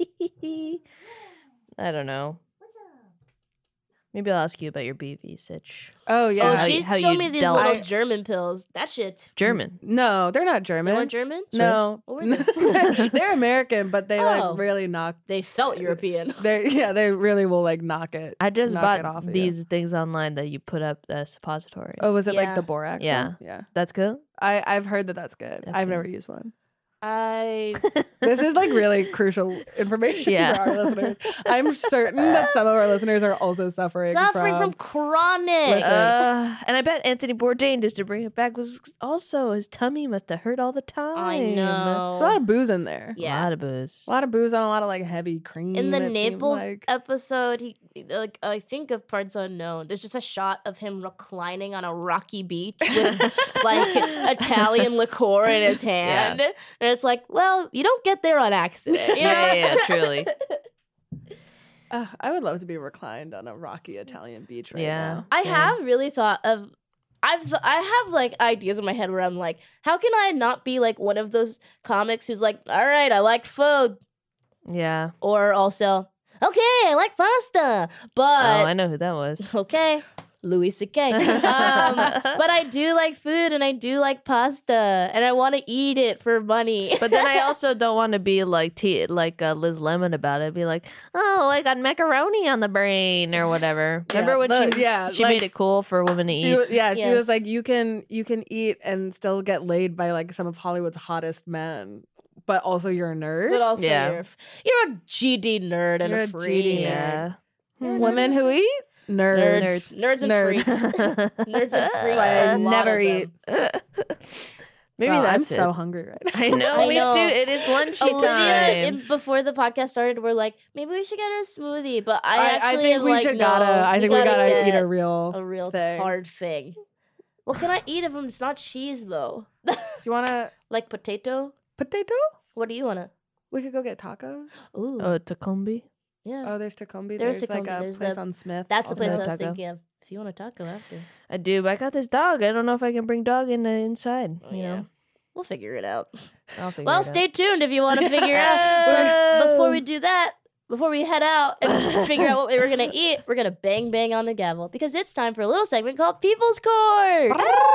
I don't know. Maybe I'll ask you about your BV sitch. Oh yeah. Oh, how she you- how showed you me these dealt- little I- German pills. That shit. German. No, they're not German. They weren't German? No, What were they? they're American, but they Oh. like really knock. They felt European. They really will like knock it. I just knock it bought off of you. these things online that you put up as suppositories. Oh, was it Yeah. like the borax? Yeah. one? Yeah. That's good? I've heard that that's good. I've Okay. never used one. I This is like really crucial information Yeah. for our listeners. I'm certain that some of our listeners are also suffering from chronic. Listen. And I bet Anthony Bourdain, just to bring it back, was also his tummy must have hurt all the time. I know. There's a lot of booze in there. Yeah. A lot of booze. A lot of booze on a lot of like heavy cream. In the it seemed Naples like. episode, he like I think of Parts Unknown. There's just a shot of him reclining on a rocky beach with like Italian liqueur in his hand, and it's like, well, you don't get there on accident. You know? Yeah, truly. I would love to be reclined on a rocky Italian beach right Yeah. now. I Same. have really thought of. I have like ideas in my head where I'm like, how can I not be like one of those comics who's like, all right, I like food, Yeah. or also, okay, I like pasta, Oh, but I know who that was. okay, Louis C.K. But I do like food and I do like pasta and I want to eat it for money. But then I also don't want to be like Liz Lemon about it. Be like, oh, I got macaroni on the brain or whatever. Remember when she like, made it cool for women to She, eat? she Yes. was like, you can eat and still get laid by like some of Hollywood's hottest men. but also you're a nerd. But also Yeah. you're a GD nerd and You're a a freak. GD nerd. Yeah. Women who eat nerds. Nerds and freaks. Nerds and freaks. I a lot never of eat. them. Maybe Wow, that's I'm it. so hungry right now. I know. I know. Dude, it is lunchy Olivia, time. before the podcast started, we're like, maybe we should get a smoothie. But I I actually think am we like, should no, I think we gotta get eat a real thing. hard thing. What can I eat if it's not cheese though? Do you want to Like potato? potato? What do you wanna? We could go get tacos. Ooh, Oh, Tacombi. yeah. Oh, there's Tacombi. There's There's like Tacombi. a There's place the- on Smith. That's the also. place I was taco. thinking of. If you want a taco after, I do, but I got this dog. I don't know if I can bring dog in inside. You know, we'll figure it out. I'll figure Well, it stay tuned if you want to figure out. Before we do that, before we head out and figure out what we're going to eat, we're going to bang on the gavel because it's time for a little segment called People's Court.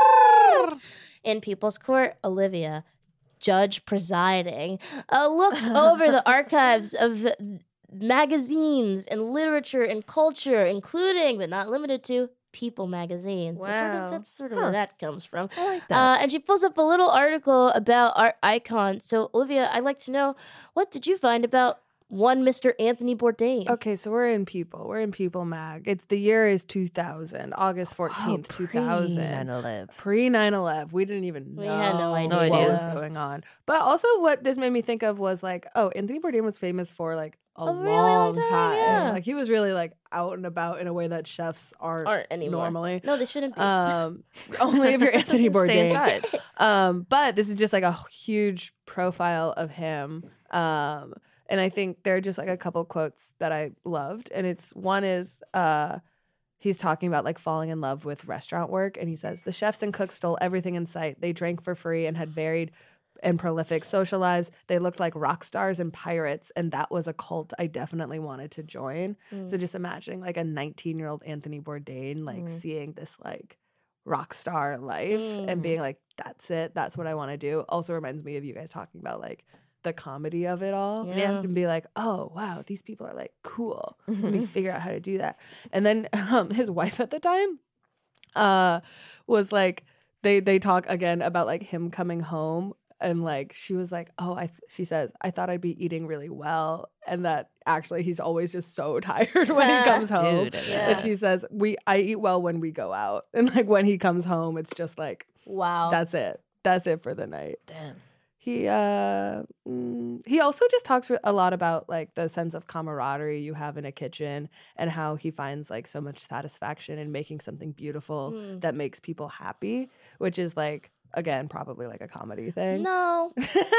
In People's Court, Olivia, judge presiding, looks over the archives of magazines and literature and culture, including but not limited to People magazines. So Wow. that's sort of where that comes from. I like that. And she pulls up a little article about art icons. So, Olivia, I'd like to know, what did you find about one Mr. Anthony Bourdain? Okay, so we're in People. We're in People Mag. It's the year is 2000, August 14th, 2000. 9/11. Pre 9/11. We didn't even know We had no idea. what No idea. was going on. But also, what this made me think of was like, oh, Anthony Bourdain was famous for like a really long long time, time. yeah. Like he was really like out and about in a way that chefs aren't Anymore. normally. No, they shouldn't be. Only if you're Anthony Stay Bourdain. inside. But this is just like a huge profile of him. And I think there are just like a couple quotes that I loved. And one is he's talking about like falling in love with restaurant work. And he says, the chefs and cooks stole everything in sight. They drank for free and had varied and prolific social lives. They looked like rock stars and pirates. And that was a cult I definitely wanted to join. So just imagining like a 19-year-old Anthony Bourdain, like seeing this like rock star life and being like, that's it. That's what I want to do. Also reminds me of you guys talking about like the comedy of it all. Yeah. And be like, oh, wow, these people are like cool. Let me figure out how to do that. And then his wife at the time was like, they talk again about like him coming home. And like she was like, oh, she says, I thought I'd be eating really well, and that actually he's always just so tired when he comes home. Dude, yeah. But she says, I eat well when we go out, and like when he comes home, it's just like Wow. that's it for the night. Damn. He also just talks a lot about like the sense of camaraderie you have in a kitchen and how he finds like so much satisfaction in making something beautiful that makes people happy, which is like, again, probably like a comedy thing. No.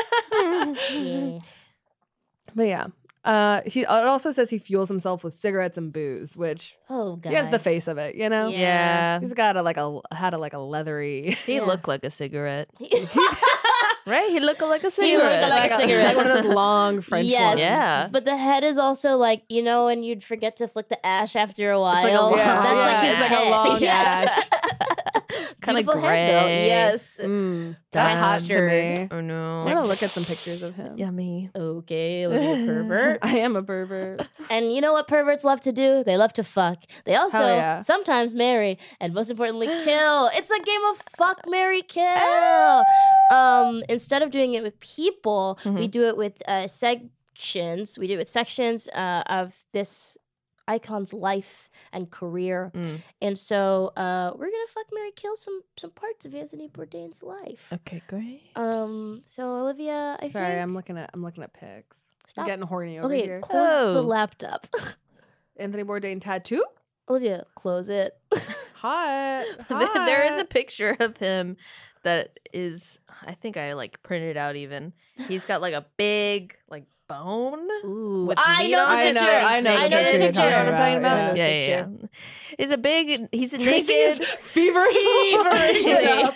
Yeah. But yeah. It also says he fuels himself with cigarettes and booze, which Oh, God. he has the face of it, you know? Yeah. He's got a leathery He looked like a cigarette. Right? He looked like a cigarette. looked like a cigarette. like one of those long French Yes. ones. Yeah. But the head is also like, you know, when you'd forget to flick the ash after a while. It's like a long, That's like his it's like head. a long Yes. ash. Kind of Beautiful head, though. gray. Yes. That's hot to Textured. me. Oh no. I'm gonna look at some pictures of him. Yummy. Okay, Olivia pervert. I am a pervert. And you know what perverts love to do? They love to fuck. They also Hell yeah. sometimes marry, and most importantly, kill. It's a game of fuck, marry, kill. Instead of doing it with people, we do it with sections. We do it with sections of this icon's life and career. And so we're gonna fuck, marry, kill some parts of Anthony Bourdain's life. Okay, great. So Olivia, I Sorry, think I'm looking at pics. Stop. I'm getting horny over okay, here. close the Oh. laptop. Anthony Bourdain tattoo? Olivia, close it. Hot. There is a picture of him that is, I think I like printed out even. He's got like a big like bone. Ooh, with I meat know on this it. picture. I know I know this you're picture. talking You know what I'm talking about, about? yeah. Yeah. He's a big, he's a Tracy is naked. feverishly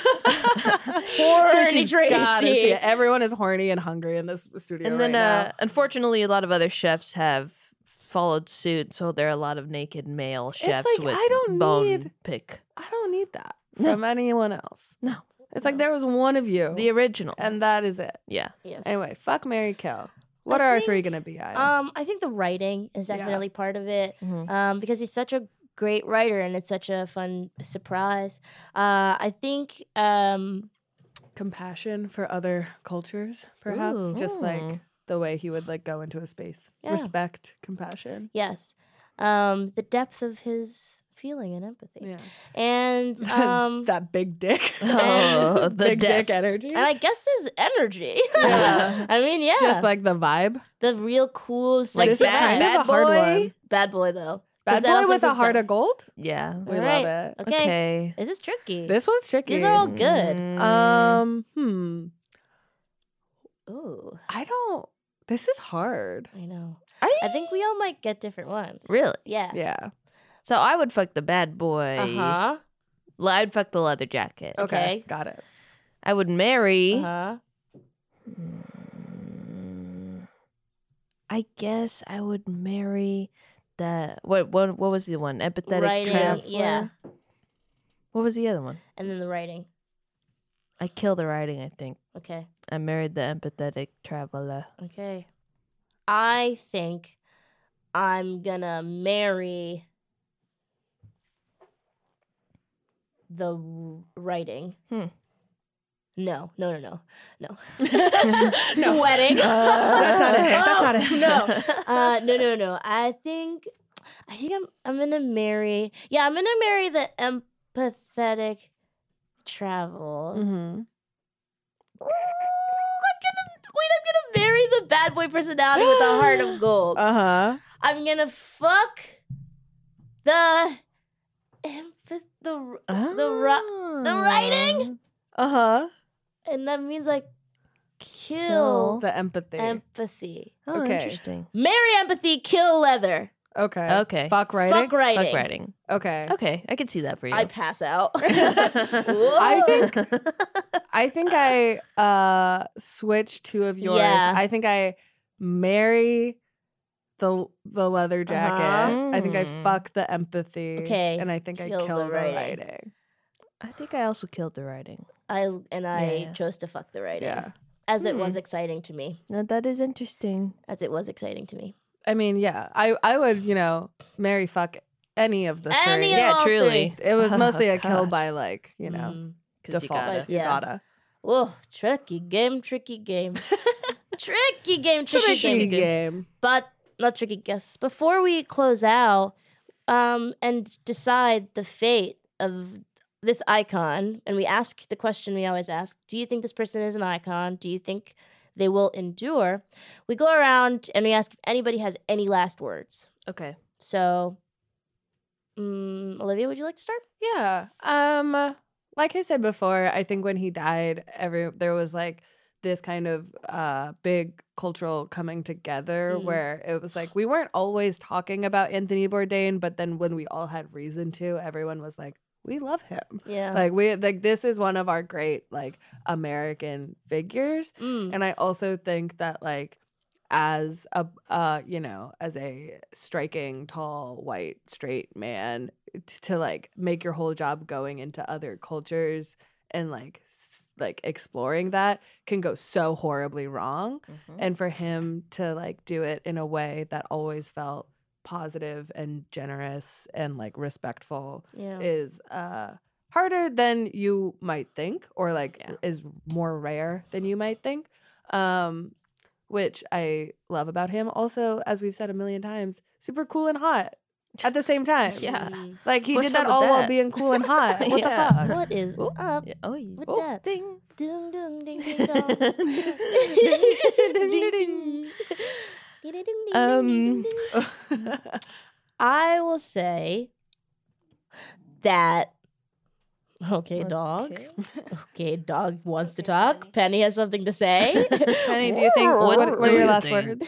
Horny Tracy's gotta see Tracy. it. Everyone is horny and hungry in this studio And then, right now. unfortunately, a lot of other chefs have followed suit. So there are a lot of naked male chefs like, with I don't bone need- pick. I don't need that from anyone else. No, It's like there was one of you, the original. and that is it. yeah. Yes. Anyway, fuck, marry, kill. What I are our think, three gonna be? Aya? I think the writing is definitely part of it. Mhm. Because he's such a great writer and it's such a fun surprise. I think compassion for other cultures, perhaps. Ooh. Just like the way he would like go into a space. Yeah. Respect, compassion. Yes. The depth of his feeling and empathy. Yeah. And That big dick. Oh, the big dick depth. energy. and I guess his energy. Yeah. I mean, yeah. Just like the vibe. the real cool Like sexy This is kind vibe. of a hard one. Bad boy though. 'Cause Bad that boy also with a feels heart bad. of gold. Yeah. We All love right. it. Okay. Okay. This is tricky. This one's tricky. These are all good. Mm. Ooh, I don't. This is hard. I know. Are I think we all might get different ones. Really? Yeah. Yeah. So I would fuck the bad boy. Uh-huh. I'd fuck the leather jacket. Okay. Okay. Got it. I would marry. Uh-huh. I guess I would marry the what was the one? Empathetic Writing, traveler. yeah. What was the other one? And then the writing. I killed the writing, I think. Okay. I married the empathetic traveler. Okay. I think I'm gonna marry the writing. No. Sweating. That's not it. That's not it. No. I think I'm gonna marry. Yeah, I'm gonna marry the empathetic travel. Mm-hmm. I'm gonna marry the bad boy personality with a heart of gold. Uh-huh. I'm gonna fuck the the writing, Uh-huh. and that means like kill The empathy. empathy. Oh, Okay. interesting. Marry empathy, kill leather. Okay. Okay. Fuck writing. Fuck writing. Fuck writing. Okay. Okay, I can see that for you. I pass out. I think I switch two of yours. Yeah. I think I marry the leather jacket. I think I fuck the empathy. Okay, And I think I kill kill the the writing. writing. I think I also killed the writing. I Yeah. chose to fuck the writing. Yeah. As it was exciting to me. Now, that is interesting. As it was exciting to me. I mean, yeah. I would, marry fuck any of the Any three. of Yeah, all truly. three. It was mostly a kill God. by Mm. Because default. Yeah. You gotta. Whoa, tricky game. Tricky game. Tricky Tricky game. game. But not tricky guess. Before we close out and decide the fate of this icon, and we ask the question we always ask, do you think this person is an icon? Do you think they will endure? We go around and we ask if anybody has any last words. Okay. So, Olivia, would you like to start? Yeah. Like I said before, I think when he died, there was like this kind of big cultural coming together where it was like we weren't always talking about Anthony Bourdain, but then when we all had reason to, everyone was like, we love him. Yeah. Like this is one of our great like American figures. And I also think that like as a as a striking, tall, white, straight man to like make your whole job going into other cultures and like exploring that can go so horribly wrong. And for him to like do it in a way that always felt positive and generous and like respectful is harder than you might think, or like is more rare than you might think, which I love about him. Also, as we've said a million times, super cool and hot at the same time. Yeah. Like he What's did up that with all while that? being cool and hot. What Yeah. the fuck? What is up Yeah. Oh, with oh, that? ding. Ding, ding, ding, ding, dong. I will say that. Okay, dog. Okay, dog wants to talk. Penny has something to say. Penny, do you think what are your last think? words?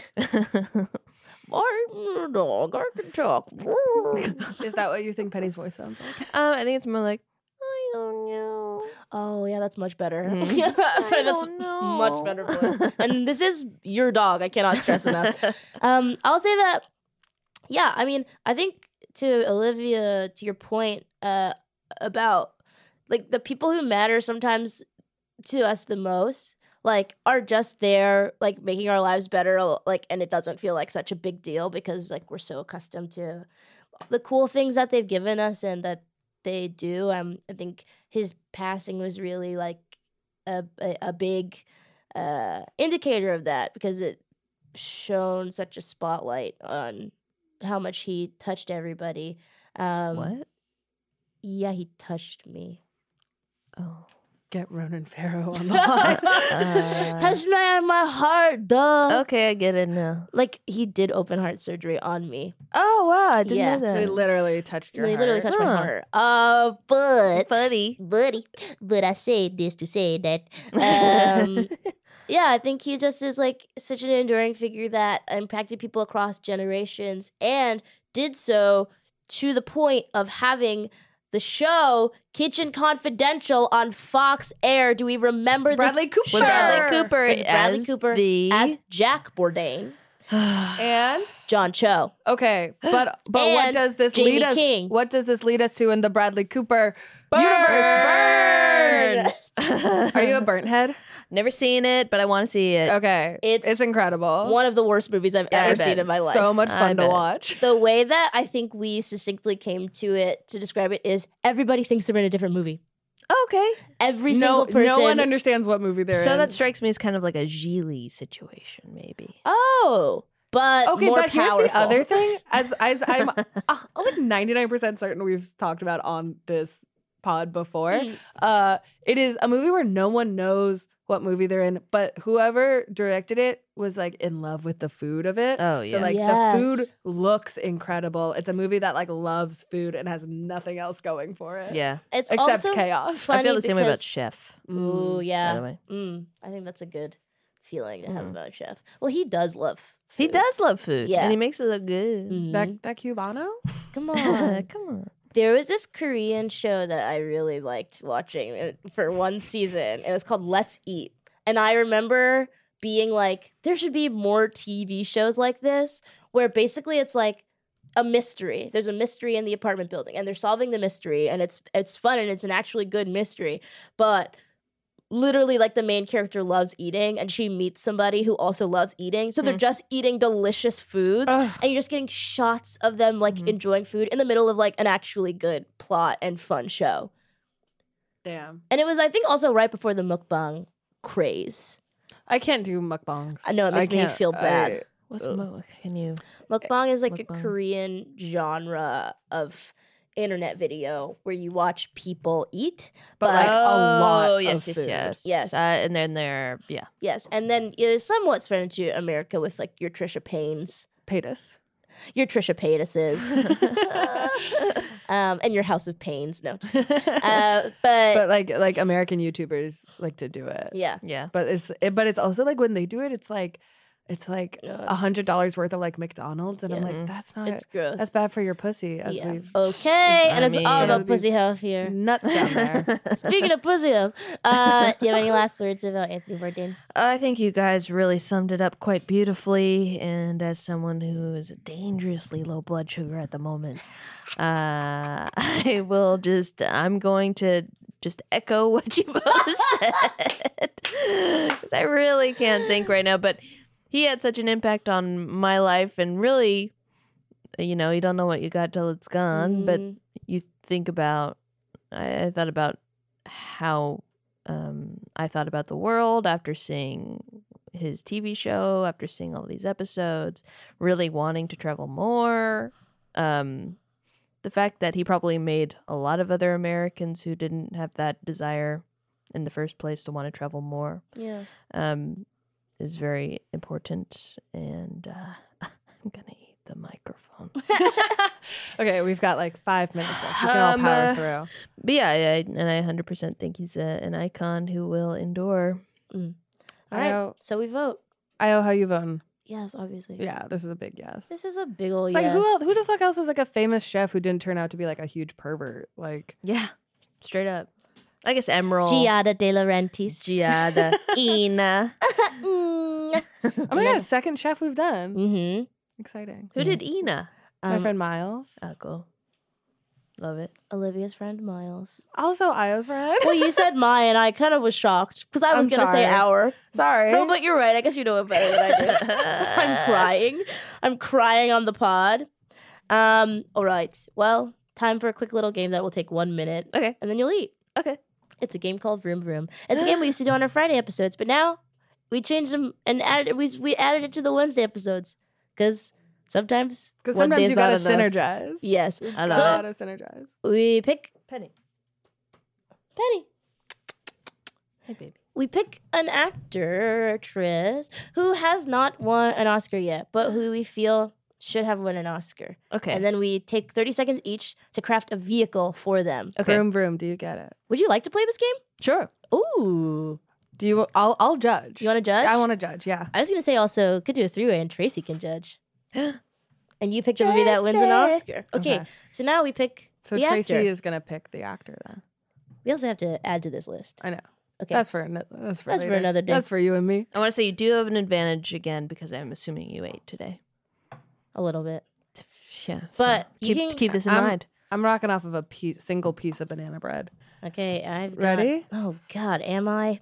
I'm a dog. I can talk. Is that what you think Penny's voice sounds like? I think it's more like, I don't know. Oh yeah, that's much better. Mhm. I'm sorry, that's don't know. much better voice. And this is your dog. I cannot stress enough. I'll say that. Yeah, I mean, I think to Olivia, to your point about like the people who matter sometimes to us the most, like are just there, like making our lives better, like, and it doesn't feel like such a big deal because like we're so accustomed to the cool things that they've given us and that they do. I think his passing was really like a big indicator of that because it shone such a spotlight on how much he touched everybody. What? Yeah, he touched me. Oh. Get Ronan Farrow on the line. Touched my heart, duh. Okay, I get it now. Like, he did open heart surgery on me. Oh, wow. I didn't Yeah. know that. They literally touched your They heart. literally touched my Huh. heart. But Buddy. but I say this to say that yeah, I think he just is like such an enduring figure that impacted people across generations and did so to the point of having the show Kitchen Confidential on Fox Air. Do we remember Bradley this Cooper. show? With Bradley Cooper With Bradley as Cooper the- as Jack Bourdain, And John Cho. okay, but what And does this Jamie lead us? King. What does this lead us to in the Bradley Cooper universe? Burn. Are you a burnt head? Never seen it, but I want to see it. Okay, It's incredible. One of the worst movies I've ever It's seen in my life. so much I fun to bet. watch. The way that I think we succinctly came to it to describe it is everybody thinks they're in a different movie. Okay. Every single person. No one understands what movie they're So in. that strikes me as kind of like a Gigli situation, maybe. Oh, but Okay, more but here's the powerful. other thing. As I'm like 99% certain we've talked about on this pod before. It is a movie where no one knows what movie they're in, but whoever directed it was like in love with the food of it. Oh, So yeah. like Yes. the food looks incredible. It's a movie that like loves food and has nothing else going for it. Yeah. It's Except also chaos. funny I feel the same way about because- Chef. Ooh, yeah. By the way. I think that's a good feeling to have about Chef. Well, he does love food. He does love food. Yeah. And he makes it look good. Mhm. That Cubano? Come on. Come on. There was this Korean show that I really liked watching for one season. It was called Let's Eat. And I remember being like, there should be more TV shows like this where basically it's like a mystery. There's a mystery in the apartment building and they're solving the mystery and it's fun and it's an actually good mystery. But literally like the main character loves eating and she meets somebody who also loves eating. So they're just eating delicious foods and you're just getting shots of them like enjoying food in the middle of like an actually good plot and fun show. Damn. And it was, I think, also right before the mukbang craze. I can't do mukbangs. I know, it makes me can't- feel bad. What's can you? Mukbang is like a Mukbang. Korean genre of internet video where you watch people eat. But like a lot Oh, yes, of yes, food. yes. Yes. And then they're, yeah. Yes, and then it is somewhat spread into America with like your Trisha Paynes, Paytas. your Trisha Paytases, and your House of Pains. No, but But like American YouTubers like to do it. yeah, Yeah. But it's also like when they do it, it's like $100 worth of like McDonald's, and I'm Yeah. like, that's not. It's gross. That's bad for your pussy. As yeah. we've Okay, and I it's mean- all Gonna about be pussy health here. nuts down there. Speaking of pussy health, do you have any last words about Anthony Bourdain? I think you guys really summed it up quite beautifully. And as someone who is dangerously low blood sugar at the moment, I'm going to just echo what you both said. Because I really can't think right now. But he had such an impact on my life. And really, you don't know what you got till it's gone. But you think about, I thought about how I thought about the world after seeing his TV show, after seeing all these episodes, really wanting to travel more. The fact that he probably made a lot of other Americans who didn't have that desire in the first place to want to travel more Yeah. is very important. And I'm going to eat the microphone. Okay, we've got like 5 minutes left. We can all power through. But yeah, I 100% think he's an icon who will endure. All right, Io, so we vote. Io, how you voting? Yes, obviously. Yeah, this is a big yes. This is a big ol' It's yes. like who the fuck else is like a famous chef who didn't turn out to be like a huge pervert? Like Yeah, straight up. I guess Emerald. Giada De Laurentiis. Giada. Ina. Mm. oh my god, second chef we've done. Mm-hmm. Exciting. Who did Ina? My friend Miles. Oh, cool. Love it. Olivia's friend Miles. Also Io's friend. Well, you said my, and I kind of was shocked because I was I'm going to say sorry. our. Sorry. No, but you're right. I guess you know it better than I do. I'm crying. I'm crying on the pod. All right. Well, time for a quick little game that will take 1 minute. Okay. And then you'll eat. Okay. It's a game called Vroom Vroom. It's a game we used to do on our Friday episodes, but now we changed them and we added it to the Wednesday episodes because sometimes Because one sometimes day's you not gotta enough. synergize. Yes. I love You So gotta synergize. we pick Penny. Penny. Hey, baby. We pick an actress who has not won an Oscar yet, but who we feel should have won an Oscar. Okay. And then we take 30 seconds each to craft a vehicle for them. Okay. Vroom vroom. Do you get it? Would you like to play this game? Sure. Ooh. Do you? I'll judge. You want to judge? I want to judge. Yeah. I was going to say also, could do a three-way and Tracy can judge. And you pick the movie that wins an Oscar. Okay, Okay. so now we pick So the Tracy actor. is gonna pick the actor then. We also have to add to this list. I know. Okay. That's for That's later. for another day. That's for you and me. I want to say you do have an advantage again because I'm assuming you ate today. A little bit. Yeah. But you keep this in I'm- mind. I'm rocking off of a single piece of banana bread. Okay, I've got... Ready? Oh, God, am I?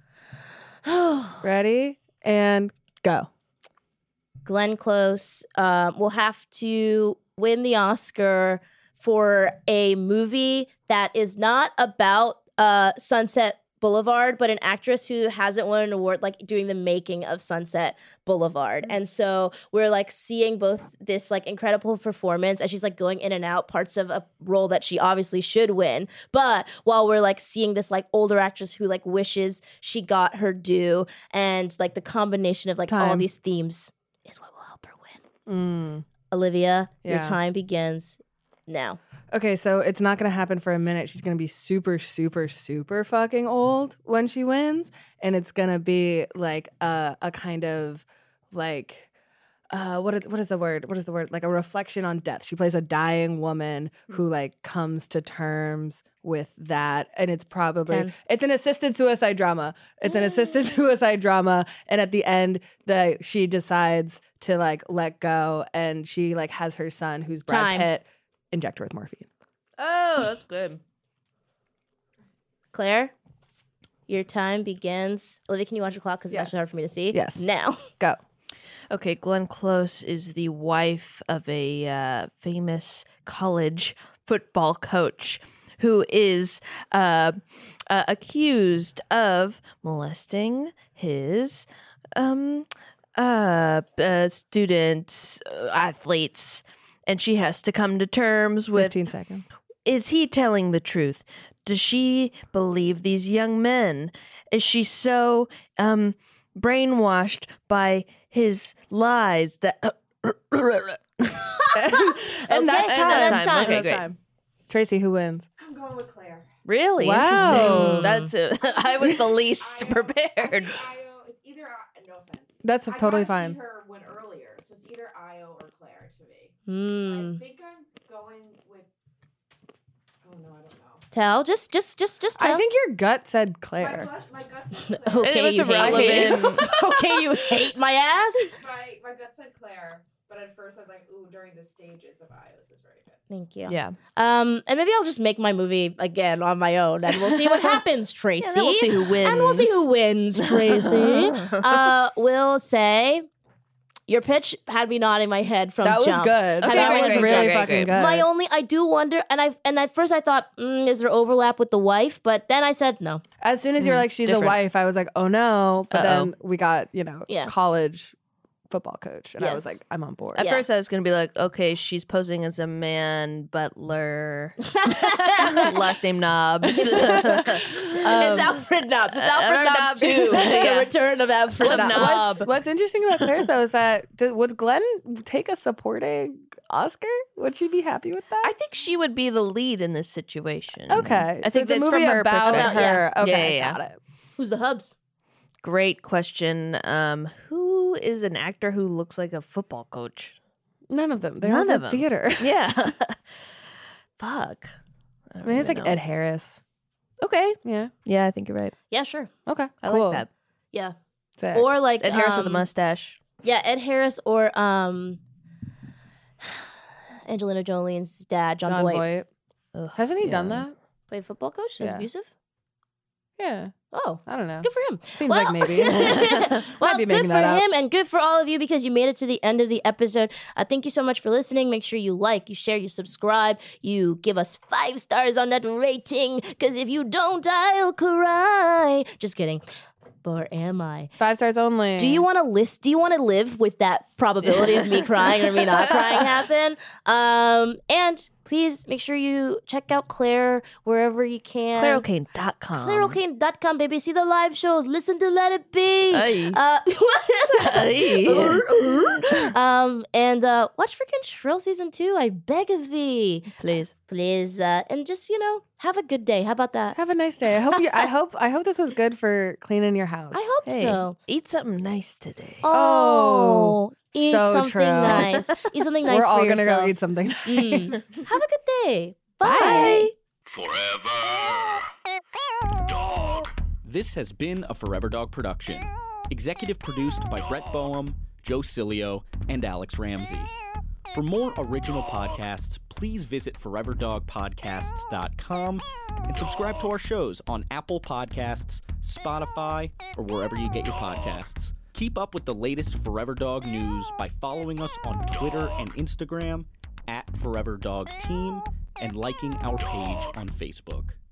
Ready? And go. Glenn Close will have to win the Oscar for a movie that is not about Sunset Boulevard, but an actress who hasn't won an award, like doing the making of Sunset Boulevard. And so we're like seeing both this like incredible performance as she's like going in and out parts of a role that she obviously should win. But while we're like seeing this like older actress who like wishes she got her due, and like the combination of like all Time. these themes is what will help her win. Olivia, your Yeah. time begins now. Okay, so it's not going to happen for a minute. She's going to be super, super, super fucking old when she wins. And it's going to be like a kind of like, what is the word? What is the word? Like a reflection on death. She plays a dying woman who like comes to terms with that. And it's probably, it's an assisted suicide drama. It's an assisted suicide drama. And at the end, she decides to like let go. And she like has her son, who's Brad Time. Pitt, inject her with morphine. Oh, that's good. Claire, your time begins. Olivia, can you watch your clock? Because it's actually hard for me to see. Yes. Now. Go. Okay, Glenn Close is the wife of a famous college football coach who is accused of molesting his students, athletes, and she has to come to terms with 15 seconds. Is he telling the truth? Does she believe these young men? Is she so brainwashed by his lies that And Okay, that's and that's time. Okay, great. time. Tracy, who wins? I'm going with Claire. Really Wow. interesting? I was the least prepared. Io, it's either no offense. That's I totally wanna fine. see her win earlier, so it's either Io or Claire to me. Hmm. I think I'm going with. Oh no, I don't know. Tell. Just tell. I think your gut said Claire. My gut said Claire. Okay, It was you hate irrelevant. me. Okay, you hate my ass. my gut said Claire, but at first I was like, ooh, during the stages of Io's is very good. Thank you. Yeah. And maybe I'll just make my movie again on my own, and we'll see what happens, Tracy. then we'll see who wins. And we'll see who wins, Tracy. We'll say your pitch had me nodding my head from That was jump. good. Okay, That great, was great, really great, fucking great. good. My only, I do wonder, and at first I thought, is there overlap with the wife? But then I said no. As soon as you're like, she's different. a wife, I was like, oh no. But then we got, Yeah. college football coach. And I was Yes. like, I'm on board. At Yeah. first, I was going to be like, okay, she's posing as a man butler. Last name Knobs. It's Alfred Knobs. It's Alfred Alfred Knobs Knobs. too. Yeah. The return of Alfred Knobs. Knob. What's interesting about Claire's though is that would Glenn take a supporting Oscar? Would she be happy with that? I think she would be the lead in this situation. Okay. I So think it's a that's movie from her about perspective. her. Yeah. Okay, Yeah. got it. Who's the hubs? Great question. Who is an actor who looks like a football coach? None of them. They're None all of in them. theater. Yeah. Fuck. I don't Maybe it's really like know. Ed Harris. Okay. Yeah. Yeah, I think you're right. Yeah, sure. Okay. I cool. like that. Yeah. Sick. Or like Ed Harris with a mustache. Yeah, Ed Harris or Angelina Jolie's dad, John, Boyd. Hasn't he done yeah. that? Played football coach? Is Yeah. abusive? Yeah. Oh, I don't know. good for him. Seems like maybe. Well, Might be good making for that up. him and good for all of you because you made it to the end of the episode. Thank you so much for listening. Make sure you like, you share, you subscribe, you give us 5 stars on that rating. Because if you don't, I'll cry. Just kidding. Or am I? 5 stars only. Do you want to live with that probability of me crying or me not crying happen? And please make sure you check out Claire wherever you can. ClaireO'Kane.com. ClaireO'Kane.com, baby. See the live shows. Listen to Let It Be. Aye. And watch freaking Shrill Season 2. I beg of thee. Please. Please. And just, have a good day. How about that? Have a nice day. I hope this was good for cleaning your house. I hope so. Eat something nice today. Oh, eat so something true. nice. Eat something nice We're all for gonna yourself. go eat something nice. Have a good day. Bye. Forever Dog. This has been a Forever Dog production. Executive produced by Brett Boehm, Joe Cilio, and Alex Ramsey. For more original podcasts, please visit foreverdogpodcasts.com and subscribe to our shows on Apple Podcasts, Spotify, or wherever you get your podcasts. Keep up with the latest Forever Dog news by following us on Twitter and Instagram @ForeverDogTeam and liking our page on Facebook.